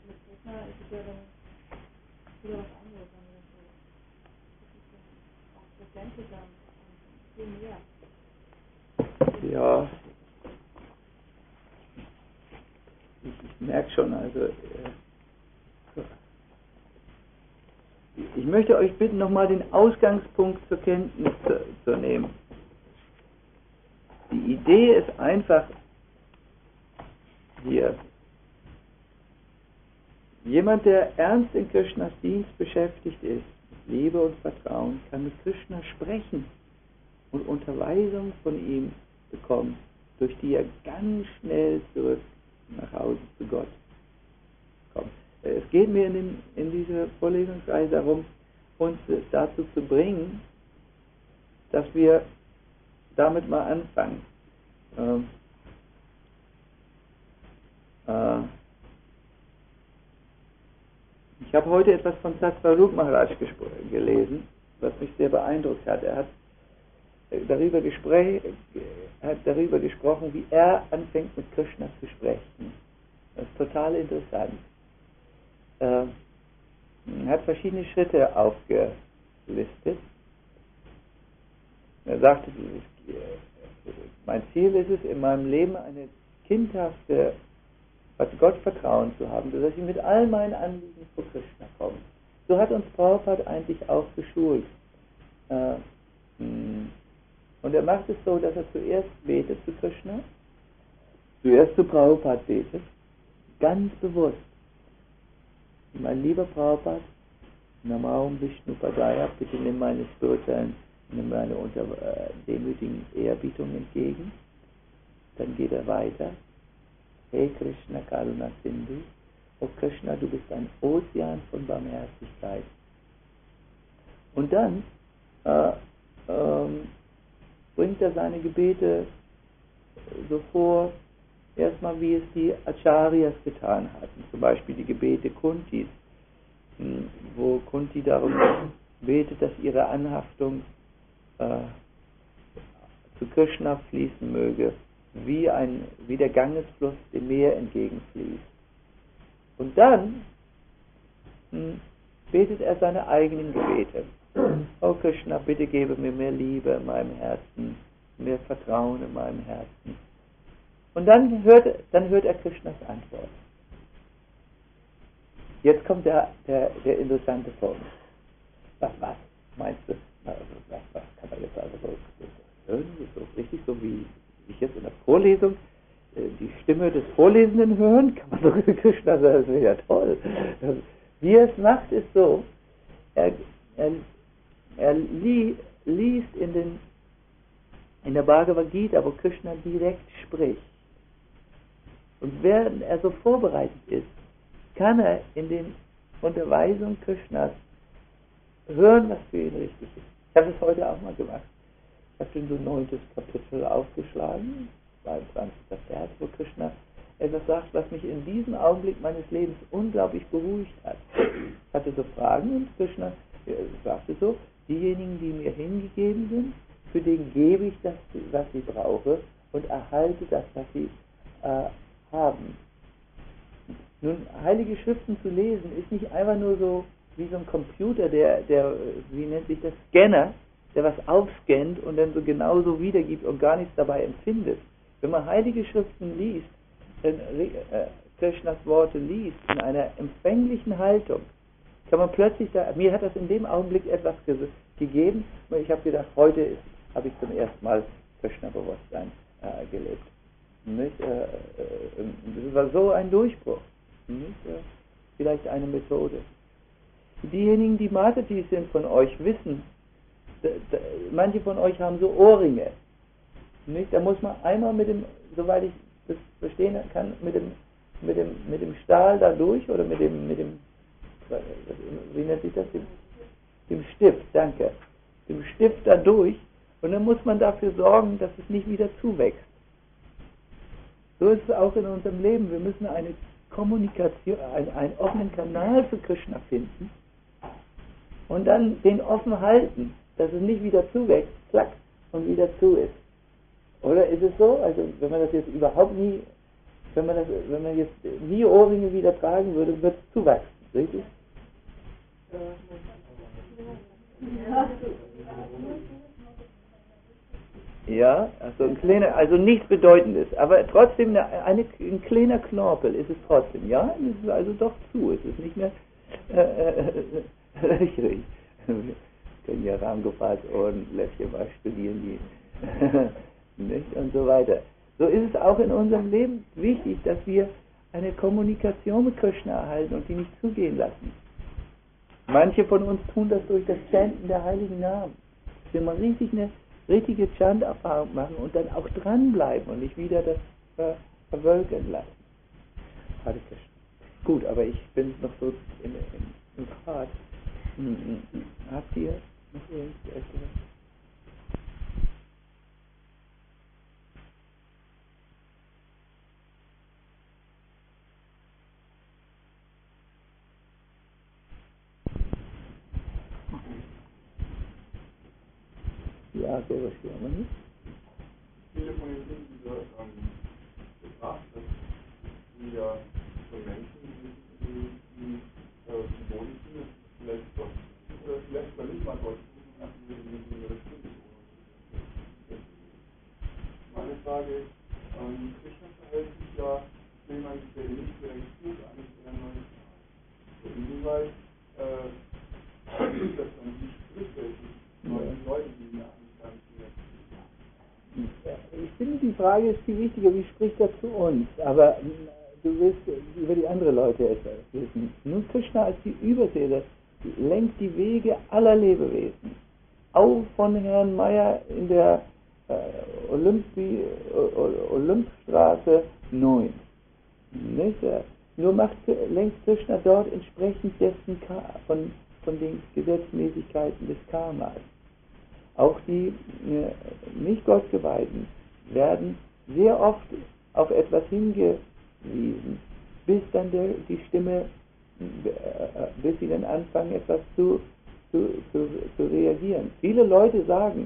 authentiker und viel mehr. Ja, ich merke schon, also ich möchte euch bitten, nochmal den Ausgangspunkt zur Kenntnis zu nehmen. Die Idee ist einfach hier. Jemand, der ernst in Krishnas Dienst beschäftigt ist, mit Liebe und Vertrauen, kann mit Krishna sprechen und Unterweisung von ihm bekommen, durch die er ganz schnell zurück nach Hause zu Gott kommt. Es geht mir in dieser Vorlesungsreihe darum, uns dazu zu bringen, dass wir damit mal anfangen. Ich habe heute etwas von Satsvarup Maharaj gelesen, was mich sehr beeindruckt hat. Er hat darüber gesprochen, wie er anfängt mit Krishna zu sprechen. Das ist total interessant. Er hat verschiedene Schritte aufgelistet. Er sagte, mein Ziel ist es, in meinem Leben eine kindhafte Gottvertrauen zu haben, sodass ich mit all meinen Anliegen vor Krishna komme. So hat uns Prabhupada eigentlich auch geschult. Und er macht es so, dass er zuerst betet zu Krishna, zuerst zu Prabhupada betet, ganz bewusst. Mein lieber Prabhupada, Namaum Vishnu Padaya, bitte nimm meine spirituellen, nimm meine demütigen Ehrerbietung entgegen. Dann geht er weiter. Hey Krishna Karuna Sindhu, oh Krishna, du bist ein Ozean von Barmherzigkeit. Und dann bringt er seine Gebete so vor, erstmal wie es die Acharyas getan hatten, zum Beispiel die Gebete Kuntis, wo Kunti darum betet, dass ihre Anhaftung zu Krishna fließen möge, wie der Gangesfluss dem Meer entgegenfließt. Und dann betet er seine eigenen Gebete. Oh Krishna, bitte gebe mir mehr Liebe in meinem Herzen, mehr Vertrauen in meinem Herzen. Und dann hört er Krishnas Antwort. Jetzt kommt der interessante Punkt. Was meinst du? Was kann man jetzt also so hören? So richtig so wie ich jetzt in der Vorlesung die Stimme des Vorlesenden hören? Kann man so Krishna sagen, das ist ja toll. Wie er es macht, ist so, er liest in der Bhagavad Gita, wo Krishna direkt spricht. Und während er so vorbereitet ist, kann er in den Unterweisungen Krishnas hören, was für ihn richtig ist. Ich habe das heute auch mal gemacht. Ich habe so 9. Kapitel aufgeschlagen, 22. Vers, wo Krishna etwas sagt, was mich in diesem Augenblick meines Lebens unglaublich beruhigt hat. Ich hatte so Fragen und Krishna sagte so, diejenigen, die mir hingegeben sind, für den gebe ich das, was sie brauche und erhalte das, was sie haben. Nun, heilige Schriften zu lesen, ist nicht einfach nur so wie so ein Computer, der wie nennt sich das, Scanner, der was aufscannt und dann so genauso wiedergibt und gar nichts dabei empfindet. Wenn man heilige Schriften liest, Krishnas Worte liest, in einer empfänglichen Haltung, kann man plötzlich mir hat das in dem Augenblick etwas gegeben, und ich habe gedacht, heute habe ich zum ersten Mal Krishna-Bewusstsein gelebt. Das war so ein Durchbruch. Vielleicht eine Methode. Diejenigen, die Matatis sind von euch, wissen, manche von euch haben so Ohrringe. Da muss man einmal mit dem, soweit ich das verstehen kann, mit dem Stahl da durch oder mit dem, wie nennt sich das? Dem Stift, danke. Dem Stift da durch, und dann muss man dafür sorgen, dass es nicht wieder zuwächst. So ist es auch in unserem Leben. Wir müssen eine Kommunikation, einen offenen Kanal zu Krishna finden und dann den offen halten, dass es nicht wieder zuwächst, klack, und wieder zu ist. Oder ist es so, also wenn man das jetzt überhaupt nie, wenn man jetzt nie Ohrringe wieder tragen würde, wird es zuwachsen, richtig? Ja. Ja, also also nichts Bedeutendes, aber trotzdem ein kleiner Knorpel ist es trotzdem, ja, es ist also doch zu, es ist nicht mehr richtig. Wir können ja Ramgopals und Läffchen mal studieren, die nicht und so weiter. So ist es auch in unserem Leben wichtig, dass wir eine Kommunikation mit Krishna erhalten und die nicht zugehen lassen. Manche von uns tun das durch das Chanten der heiligen Namen. Dass wir mal eine richtige Chant-Erfahrung machen und dann auch dranbleiben und nicht wieder das verwölken lassen. Hare Krishna. Gut, aber ich bin noch so im Pfad. Habt ihr noch irgendwas? Ja, sowas hier immer nicht. Viele von den Dingen, die du gebracht hast, sind ja von Menschen, die symbolisch sind, vielleicht Gott oder vielleicht sogar nicht mal Gott sind. Meine Frage ist, Krishna verhält sich ja jemand, der nicht direkt tut, eigentlich sehr neutral. Inwieweit ist das dann die Sprüche, die neuen Leute, die mir ich finde, die Frage ist viel wichtiger, wie spricht er zu uns? Aber du willst über die anderen Leute etwas wissen. Nun, Krishna als die Überseher lenkt die Wege aller Lebewesen. Auch von Herrn Meyer in der Olympstraße 9. Nicht? Nur lenkt Krishna dort entsprechend dessen von den Gesetzmäßigkeiten des Karmas. Auch die nicht Gottgeweihten werden sehr oft auf etwas hingewiesen, bis dann die Stimme, bis sie dann anfangen, etwas zu reagieren. Viele Leute sagen,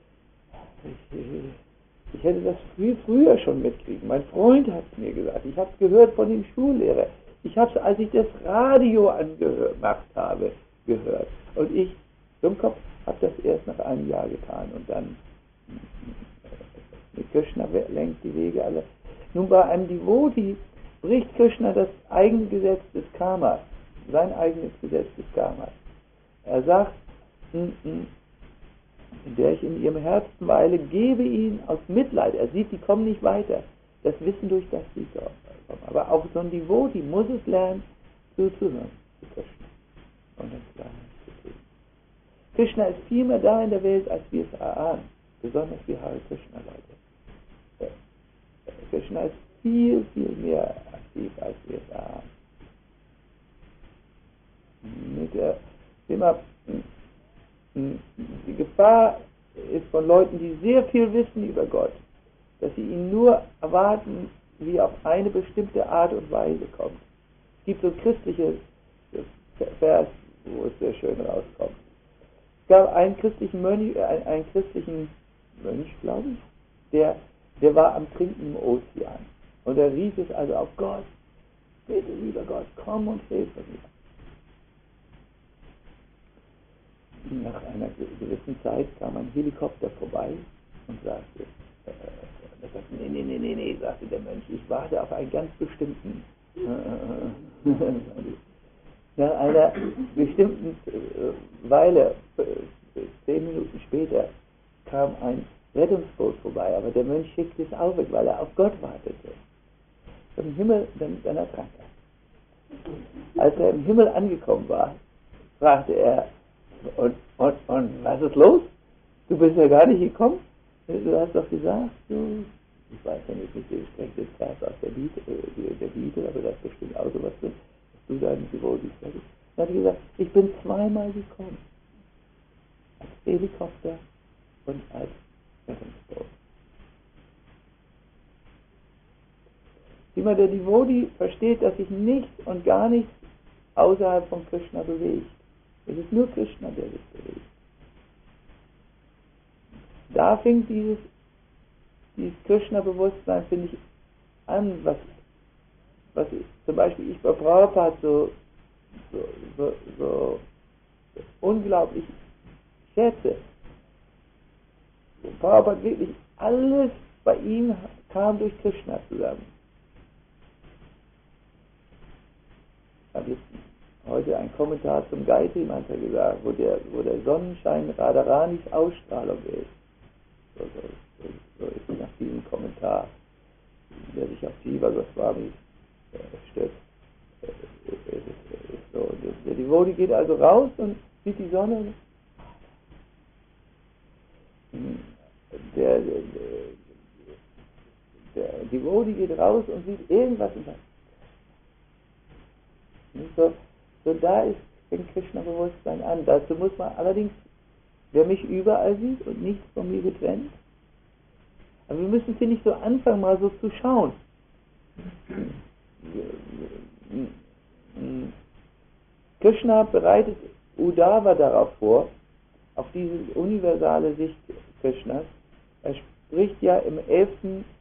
ich hätte das früher schon mitkriegen. Mein Freund hat es mir gesagt. Ich habe es gehört von dem Schullehrer. Ich habe es, als ich das Radio angemacht habe, gehört. Und ich, zum Kopf, habe das erst nach einem Jahr getan. Und dann mit Krishna lenkt die Wege alle. Nun, bei einem Devotee bricht Krishna das eigene Gesetz des Karmas, sein eigenes Gesetz des Karmas. Er sagt, in der ich in ihrem Herzen weile, gebe ihnen aus Mitleid. Er sieht, die kommen nicht weiter. Das Wissen, durch das sie kommen. Aber auch so ein Devotee muss es lernen, zuzuhören zu Krishna. Und das Klarheit zu tun. Krishna ist viel mehr da in der Welt, als wir es erahnen. Besonders wir Hare Krishna Leute. Krishna ist viel, viel mehr aktiv, als wir es erahnen. Die Gefahr ist von Leuten, die sehr viel wissen über Gott, dass sie ihn nur erwarten, wie auf eine bestimmte Art und Weise kommt. Es gibt so christliche Vers, wo es sehr schön rauskommt. Es gab einen christlichen Mönch, glaube ich, der war am Trinken im Ozean. Und er rief es also auf Gott, bitte lieber Gott, komm und hilf mir. Nach einer gewissen Zeit kam ein Helikopter vorbei und sagte, nee, sagte der Mönch, ich warte auf einen ganz bestimmten. Nach einer bestimmten Weile, 10 Minuten später, kam ein Rettungsboot vorbei, aber der Mönch schickte es auch weg, weil er auf Gott wartete. Im Himmel, dann ertrank er. Als er im Himmel angekommen war, fragte er, und was ist los? Du bist ja gar nicht gekommen? Du hast doch gesagt, ich weiß ja nicht, wie das Vers aus der Bibel, aber da ist bestimmt auch sowas drin, dass du deinen Devotees sagst. Dann hat er gesagt, ich bin zweimal gekommen. Als Helikopter und als Rettungsboot. Wie man der Devotee versteht, dass sich nichts und gar nichts außerhalb von Krishna bewegt. Es ist nur Krishna, der sich bewegt. Da fängt dieses Krishna-Bewusstsein, finde ich, an, was zum Beispiel ich bei Prabhupada so unglaublich schätze. Prabhupada wirklich alles bei ihm kam durch Krishna zusammen. Ich habe jetzt heute einen Kommentar zum Gayatri Mantra gesagt, wo der Sonnenschein Radharanis Ausstrahlung ist. So ist nach diesem Kommentar, der sich auf Jiva Goswami stützt. Ist so. Der Devotee geht also raus und sieht die Sonne. Der Devotee geht raus und sieht irgendwas und sagt. So da fängt Krishna-Bewusstsein an. Dazu muss man allerdings, wer mich überall sieht und nichts von mir getrennt, aber wir müssen, finde ich, so anfangen, mal so zu schauen. Krishna bereitet Uddhava darauf vor, auf diese universale Sicht Krishnas. Er spricht ja im 11.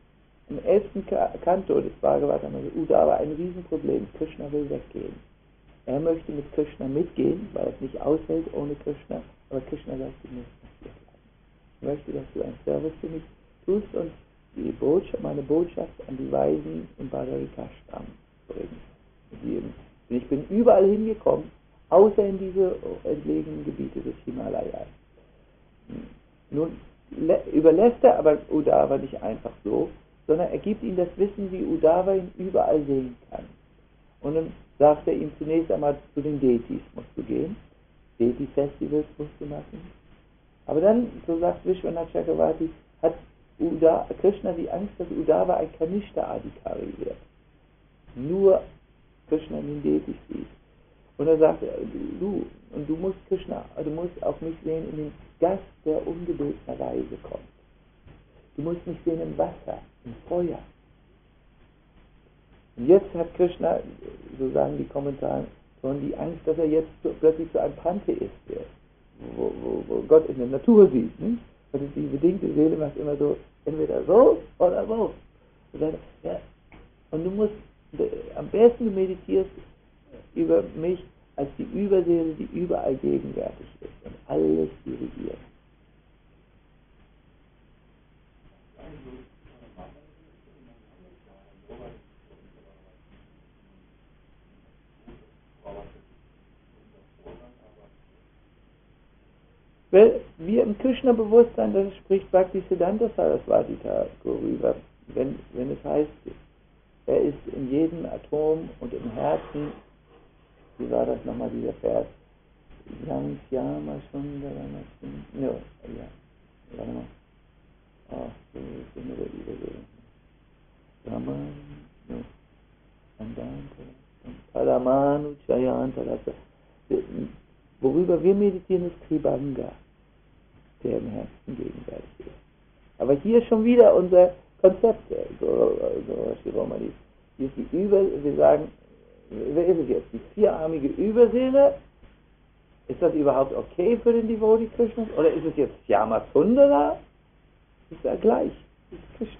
Kanto des Bhagavatam, Uddhava, ein Riesenproblem. Krishna will weggehen. Er möchte mit Krishna mitgehen, weil er es nicht aushält ohne Krishna, aber Krishna sagt, du musst hier bleiben. Ich möchte, dass du ein Service für mich tust und meine Botschaft an die Weisen im Badarika-Stamm bringst. Ich bin überall hingekommen, außer in diese entlegenen Gebiete des Himalayas. Nun überlässt er aber Uddhava nicht einfach so, sondern er gibt ihm das Wissen, wie Uddhava ihn überall sehen kann. Und dann sagt er ihm zunächst einmal, zu den Deities musst du gehen, Deity-Festivals musst du machen. Aber dann, so sagt Vishwanath Chakravarti, hat Krishna die Angst, dass Uddhava ein Kanishta-Adhikari wird. Nur Krishna in den Deities sieht. Und er sagt, du musst Krishna, du musst auf mich sehen in den Gast, der ungebetterweise kommt. Du musst mich sehen im Wasser, im Feuer. Und jetzt hat Krishna, so sagen die Kommentare, schon die Angst, dass er jetzt plötzlich zu einem Pantheist wird, wo Gott in der Natur sieht. Ne? Also die bedingte Seele macht immer so, entweder so oder so. Und du musst, am besten du meditierst über mich als die Überseele, die überall gegenwärtig ist und alles dirigiert. Weil wir im Krishna-Bewusstsein, das spricht Bhaktisiddhanta Saraswati darüber, wenn es heißt, er ist in jedem Atom und im Herzen, wie war das nochmal, dieser Vers? Yang Syama Sundarama ja, warte mal. Ach, so ist immer der Übersetzung. Raman, Paramanu Chayantara. Worüber wir meditieren, ist Kribanga, der im Herzen gegenwärtig ist. Aber hier schon wieder unser Konzept, so Shiromani. Hier ist wir sagen, wer ist es jetzt? Die vierarmige Überseele? Ist das überhaupt okay für den Devotee Krishnas? Oder ist es jetzt Syama Sundara? Ist er gleich? Ist Krishna.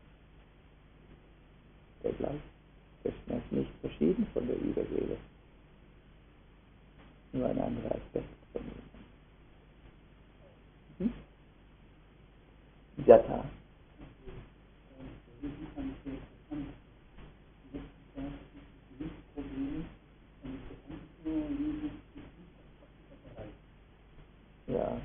Der gleich. Krishna ist nicht verschieden von der Überseele. Nur ein anderer Aspekt von ihm. Jata. Ja.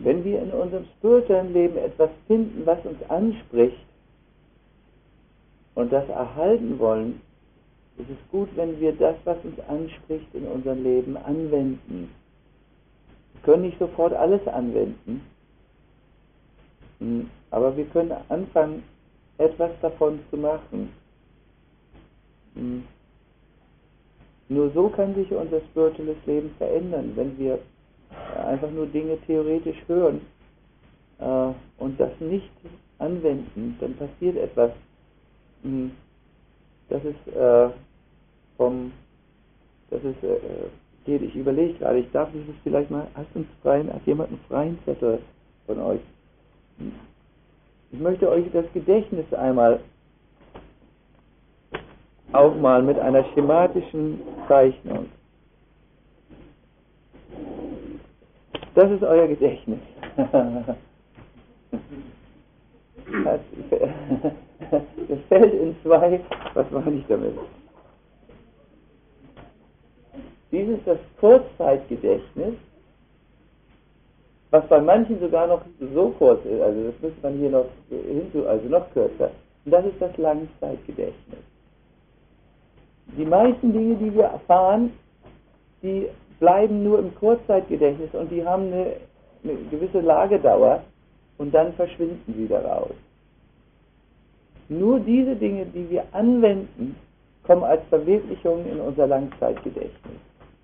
wenn wir in unserem spirituellen Leben etwas finden, was uns anspricht und das erhalten wollen, ist es gut, wenn wir das, was uns anspricht, in unserem Leben anwenden. Wir können nicht sofort alles anwenden, aber wir können anfangen, etwas davon zu machen. Nur so kann sich unser spirituelles Leben verändern, wenn wir einfach nur Dinge theoretisch hören und das nicht anwenden, dann passiert etwas. Ich überlege gerade, ich darf dieses vielleicht mal, hat jemand einen freien Zettel von euch? Ich möchte euch das Gedächtnis einmal aufmalen mit einer schematischen Zeichnung. Das ist euer Gedächtnis. Das fällt in zwei. Was mache ich damit? Dies ist das Kurzzeitgedächtnis, was bei manchen sogar noch so kurz ist, also das müsste man hier noch hinzu, also noch kürzer. Und das ist das Langzeitgedächtnis. Die meisten Dinge, die wir erfahren, die bleiben nur im Kurzzeitgedächtnis und die haben eine gewisse Lagedauer und dann verschwinden sie daraus. Nur diese Dinge, die wir anwenden, kommen als Verwirklichungen in unser Langzeitgedächtnis.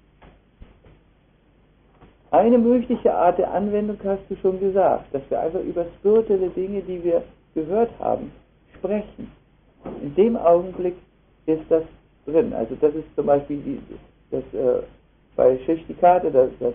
Eine mögliche Art der Anwendung hast du schon gesagt, dass wir einfach über spirituelle Dinge, die wir gehört haben, sprechen. In dem Augenblick ist das drin. Also das ist zum Beispiel bei Shishtikate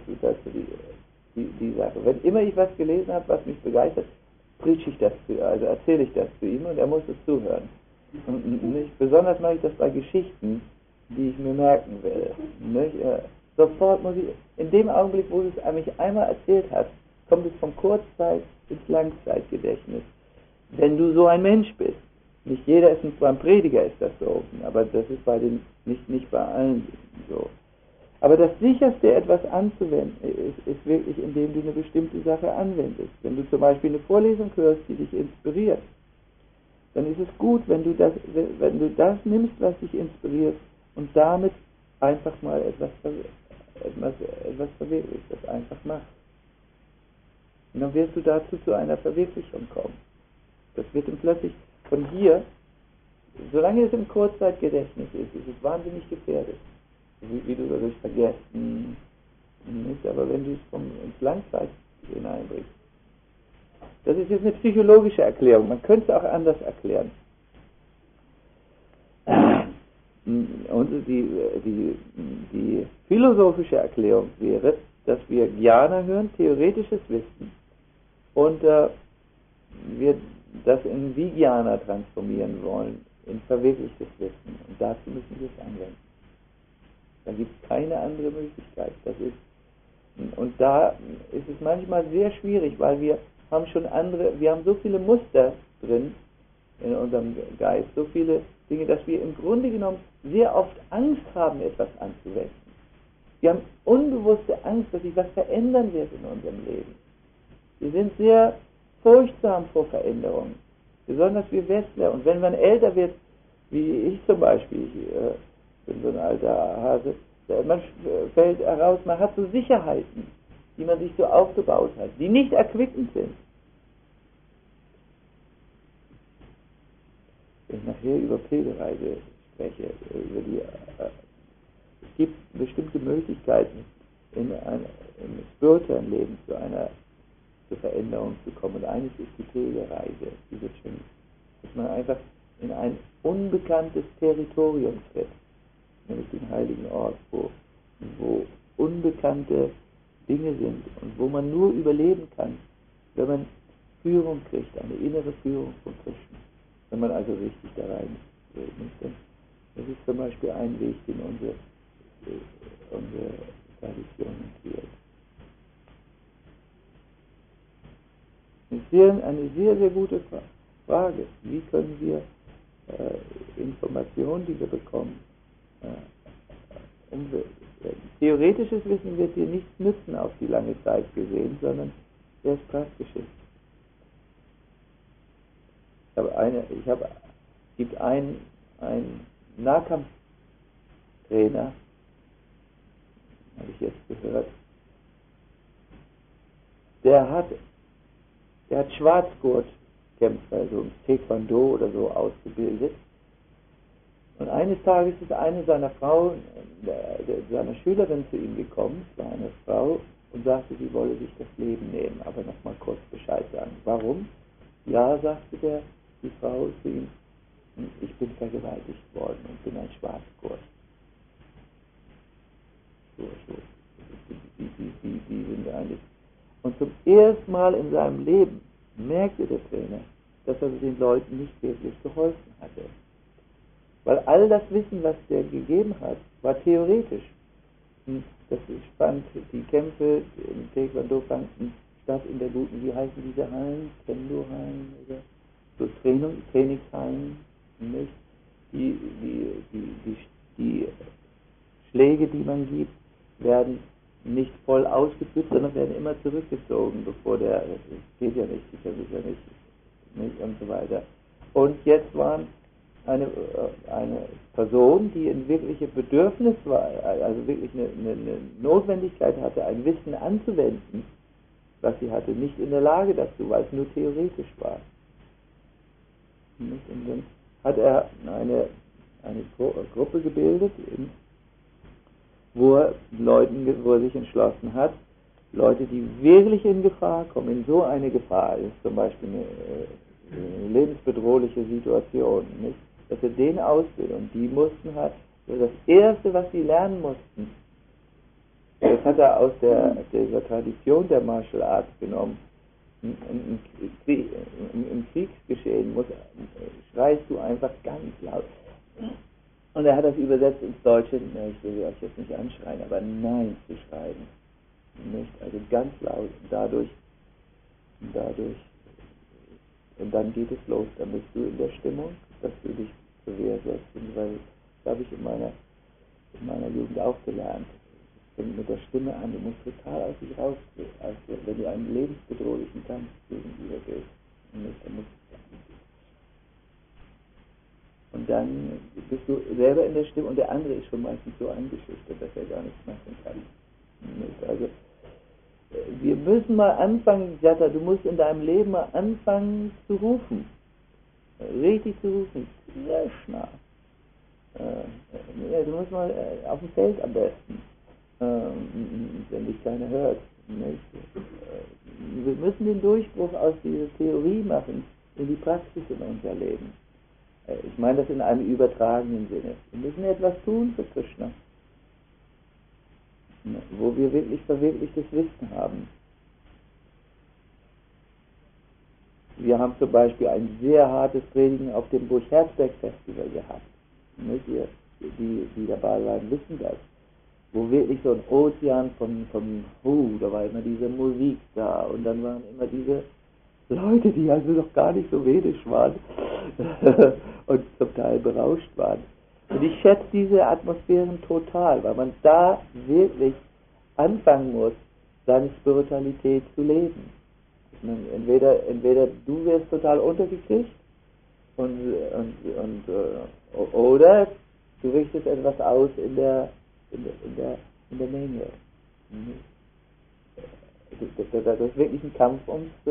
die Sache. Wenn immer ich was gelesen habe, was mich begeistert, erzähle ich das zu ihm und er muss es zuhören. Und nicht, besonders mache ich das bei Geschichten, die ich mir merken will. Nicht? Sofort muss ich, in dem Augenblick, wo du es mich einmal erzählt hast, kommt es vom Kurzzeit- ins Langzeitgedächtnis. Wenn du so ein Mensch bist. Nicht jeder ist beim Prediger ist das so, aber das ist nicht bei allen so. Aber das Sicherste, etwas anzuwenden, ist wirklich, indem du eine bestimmte Sache anwendest. Wenn du zum Beispiel eine Vorlesung hörst, die dich inspiriert, dann ist es gut, wenn du das nimmst, was dich inspiriert und damit einfach mal etwas verwirklichst, das einfach machst. Und dann wirst du dazu zu einer Verwirklichung kommen. Das wird dann plötzlich von hier, solange es im Kurzzeitgedächtnis ist es wahnsinnig gefährdet. Wie du dadurch vergessen, nicht, aber wenn du es ins Langzeit hineinbringst. Das ist jetzt eine psychologische Erklärung, man könnte es auch anders erklären. Und die philosophische Erklärung wäre, dass wir Jnana hören, theoretisches Wissen, und wir das in Vijnana transformieren wollen, in verwirklichtes Wissen. Und dazu müssen wir es anwenden. Da gibt es keine andere Möglichkeit. Und da ist es manchmal sehr schwierig, weil wir haben so viele Muster drin in unserem Geist, so viele Dinge, dass wir im Grunde genommen sehr oft Angst haben, etwas anzuwenden. Wir haben unbewusste Angst, dass sich was verändern wird in unserem Leben. Wir sind sehr furchtsam vor Veränderungen, besonders wir Westler. Und wenn man älter wird, wie ich zum Beispiel, ich bin so ein alter Hase, man fällt heraus, man hat so Sicherheiten, die man sich so aufgebaut hat, die nicht erquickend sind. Wenn ich nachher über Pilgerreise spreche, es gibt bestimmte Möglichkeiten, im spirituellen Leben zur Veränderung zu kommen. Und eines ist die Pilgerreise, die wird schön, dass man einfach in ein unbekanntes Territorium tritt, nämlich den heiligen Ort, wo unbekannte Dinge sind und wo man nur überleben kann, wenn man Führung kriegt, eine innere Führung von Krishna, wenn man also richtig da rein will. Das ist zum Beispiel ein Weg, den unsere Tradition empfiehlt. Eine sehr, sehr gute Frage. Wie können wir Informationen, die wir bekommen, theoretisches Wissen wird dir nichts nützen auf die lange Zeit gesehen, sondern Der ist praktisch. Es gibt einen Nahkampftrainer, habe ich jetzt gehört, der hat Schwarzgurtkämpfer, also im Taekwondo oder so ausgebildet. Und eines Tages ist eine seiner seiner Schülerin zu ihm gekommen, es war eine Frau, und sagte, sie wolle sich das Leben nehmen, aber noch mal kurz Bescheid sagen. Warum? Ja, sagte die Frau zu ihm, ich bin vergewaltigt worden und bin ein Schwarzgurt. Die sind eigentlich. Und zum ersten Mal in seinem Leben merkte der Trainer, dass er den Leuten nicht wirklich geholfen hatte. Weil all das Wissen, was der gegeben hat, war theoretisch. Das fand, die Kämpfe im Taekwondo fanden statt in der guten, wie heißen diese Hallen? Kendo-Hallen oder so Trainingshallen, nicht? Die Schläge, die man gibt, werden nicht voll ausgeführt, sondern werden immer zurückgezogen, bevor das geht ja nicht, sicher nicht und so weiter. Und jetzt waren eine Person, die ein wirkliches Bedürfnis war, also wirklich eine Notwendigkeit hatte, ein Wissen anzuwenden, was sie hatte, nicht in der Lage dazu, weil es nur theoretisch war. Und dann hat er eine Gruppe gebildet, wo er sich entschlossen hat, Leute, die wirklich in Gefahr kommen, in so eine Gefahr ist, zum Beispiel eine lebensbedrohliche Situation, nicht? Dass er den ausbildet, und die mussten halt, das Erste, was sie lernen mussten, das hat er aus dieser Tradition der Martial Arts genommen. Im Kriegsgeschehen schreist du einfach ganz laut. Und er hat das übersetzt ins Deutsche, ich will euch jetzt nicht anschreien, aber Nein zu schreiben. Nicht? Also ganz laut, dadurch, und dann geht es los, dann bist du in der Stimmung, dass du dich zur Wehr setzt, weil das habe ich in meiner Jugend auch gelernt. Es fängt mit der Stimme an, du musst total aus dich rausgehen, also wenn du einen lebensbedrohlichen Kampf gegenüber gehst. Und dann bist du selber in der Stimme und der andere ist schon meistens so eingeschüchtert, dass er gar nichts machen kann. Also, wir müssen mal anfangen, Jata, du musst in deinem Leben mal anfangen zu rufen. Richtig zu rufen. Krishna. Du musst mal auf dem Feld am besten, wenn dich keiner hört. Wir müssen den Durchbruch aus dieser Theorie machen in die Praxis in unser Leben. Ich meine das in einem übertragenen Sinne. Wir müssen etwas tun für Krishna, wo wir wirklich verwirklichtes Wissen haben. Wir haben zum Beispiel ein sehr hartes Predigen auf dem Burg-Herzberg-Festival gehabt. Die dabei waren, wissen das. Wo wirklich so ein Ozean da war immer diese Musik da und dann waren immer diese Leute, die also noch gar nicht so vedisch waren und zum Teil berauscht waren. Und ich schätze diese Atmosphären total, weil man da wirklich anfangen muss, seine Spiritualität zu leben. Entweder du wirst total untergekriegt oder du richtest etwas aus in der Menge. Das ist wirklich ein Kampf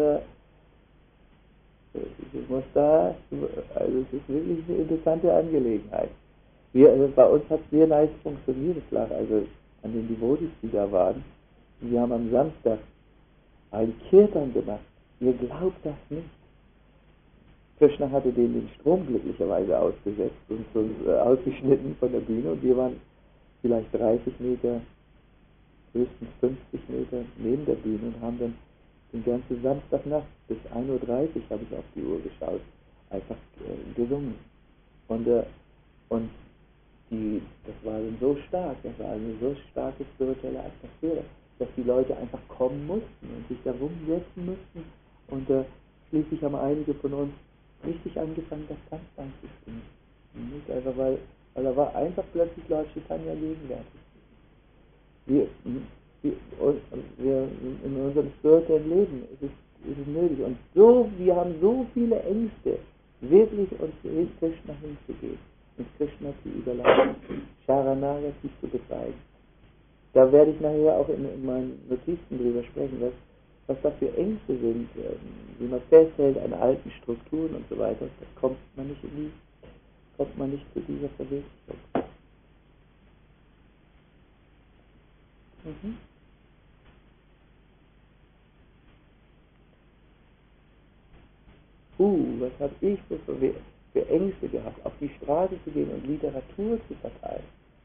also es ist wirklich eine interessante Angelegenheit. Bei uns hat es sehr nice funktioniert, es lag also an den Devotis, die da waren. Wir haben am Samstag ein Kirtan gemacht. Ihr glaubt das nicht. Krishna hatte den Strom glücklicherweise ausgesetzt und ausgeschnitten von der Bühne und wir waren vielleicht 30 Meter, höchstens 50 Meter neben der Bühne und haben dann den ganzen Samstagnacht bis 1:30 Uhr habe ich auf die Uhr geschaut, einfach gesungen. Und das war dann so stark, das war eine so starke spirituelle Atmosphäre, dass die Leute einfach kommen mussten und sich da rumsetzen mussten. Und schließlich haben einige von uns richtig angefangen, das Tanzband zu stimmen. Nicht einfach, weil da war einfach plötzlich Lord Chaitanya gegenwärtig. Wir in unserem spirituellen Leben ist es nötig. Und so, wir haben so viele Ängste, wirklich uns in Krishna hinzugehen, uns Krishna zu überlassen, Sharanagati zu betreiben. Da werde ich nachher auch in meinen Notizen drüber sprechen, was das für Ängste sind, wie man festhält an alten Strukturen und so weiter. Da kommt man nicht zu dieser Verwirklichung. Was habe ich für Ängste gehabt, auf die Straße zu gehen und Literatur zu verteilen.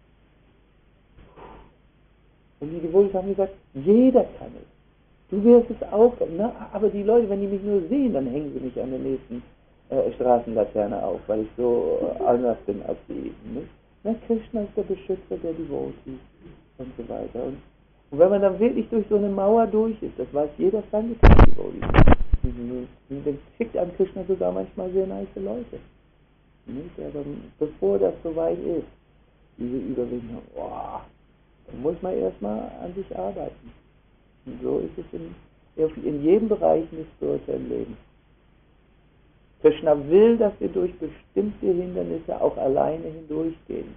Und die Gewohnheit haben gesagt, jeder kann es. Du wirst es auch, na, aber die Leute, wenn die mich nur sehen, dann hängen sie mich an der nächsten Straßenlaterne auf, weil ich so anders bin als sie. Nicht? Na, Krishna ist der Beschützer der Devotees und so weiter. Und wenn man dann wirklich durch so eine Mauer durch ist, das weiß jeder Sankirtan-Devotee, dann schickt einem Krishna sogar manchmal sehr nice Leute. Nicht? Aber bevor das soweit ist, diese Überwindung, dann muss man erstmal an sich arbeiten. Und so ist es in jedem Bereich des spirituellen Lebens. Krishna will, dass wir durch bestimmte Hindernisse auch alleine hindurchgehen.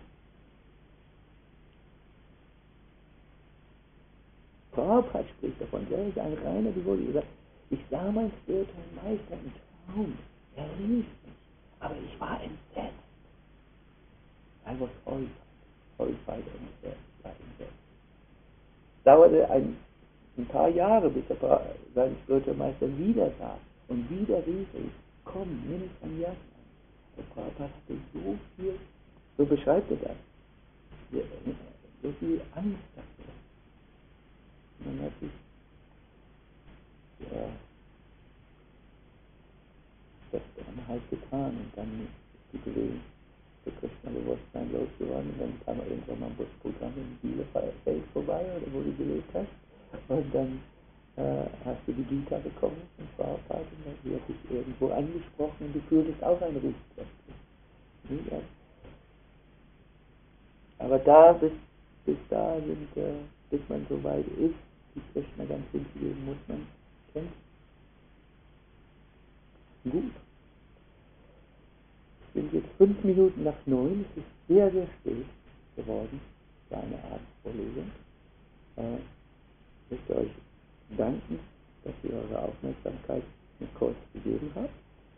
Prabhupada spricht davon, der ist ein reiner Devotee, der sagt, ich sah meinen spirituellen Meister im Traum, er rief mich, aber ich war entsetzt. I was horrified and war entsetzt. Dauerte ein paar Jahre, bis er seinen spirituellen Meister wieder sah und wieder rief er, komm, nimm es am Herzen an. Der Prabhupada hatte so beschreibt er das, so viel Angst dafür. Und dann hat sich das dann halt getan und dann ist die Bewegung für Krishna-Bewusstsein losgeworden und dann kam irgendwann mal ein Busprogramm in Bielefeld vorbei, oder wo du gelebt hast, und dann hast du die Gita bekommen von Prabhupada und dann wird dich irgendwo angesprochen und du fühltest auch einen Ruf plötzlich. Ja. Aber bis man so weit ist, die Krishna ganz hinzugeben, muss man kämpfen. Gut. Es sind jetzt 5 Minuten nach 9, es ist sehr, sehr spät geworden für eine Abendvorlesung. Ich möchte euch danken, dass ihr eure Aufmerksamkeit mir kurz gegeben habt.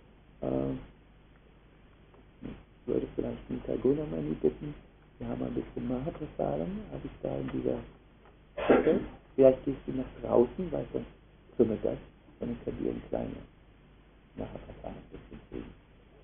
Ich würde vielleicht Nita Gunamani bitten, wir haben ein bisschen Mahaprasadam, habe ich da in dieser Stelle. Vielleicht gehst du nach draußen, weil sonst kümmert das, und dann könnt ihr ein kleines Mahaprasadam ein bisschen kriegen.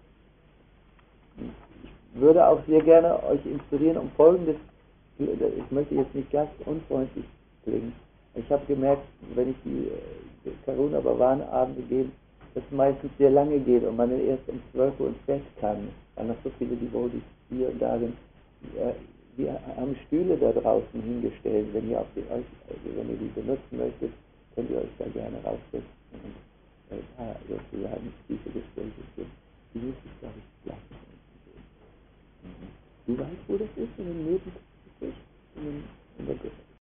Ich würde auch sehr gerne euch inspirieren, um Folgendes, ich möchte jetzt nicht ganz unfreundlich klingen. Ich habe gemerkt, wenn ich die Karuna Bhavan-Abende gehe, dass es meistens sehr lange geht und man erst um 12 Uhr ins Bett kann, weil noch so viele Devotees hier und da sind. Wir haben Stühle da draußen hingestellt. Wenn ihr die benutzen möchtet, könnt ihr euch da gerne raussetzen und sozusagen tiefe Gespräche führen. Die muss ich, glaube ich, gleich noch sehen. Du weißt, wo das ist? In den Neben? In der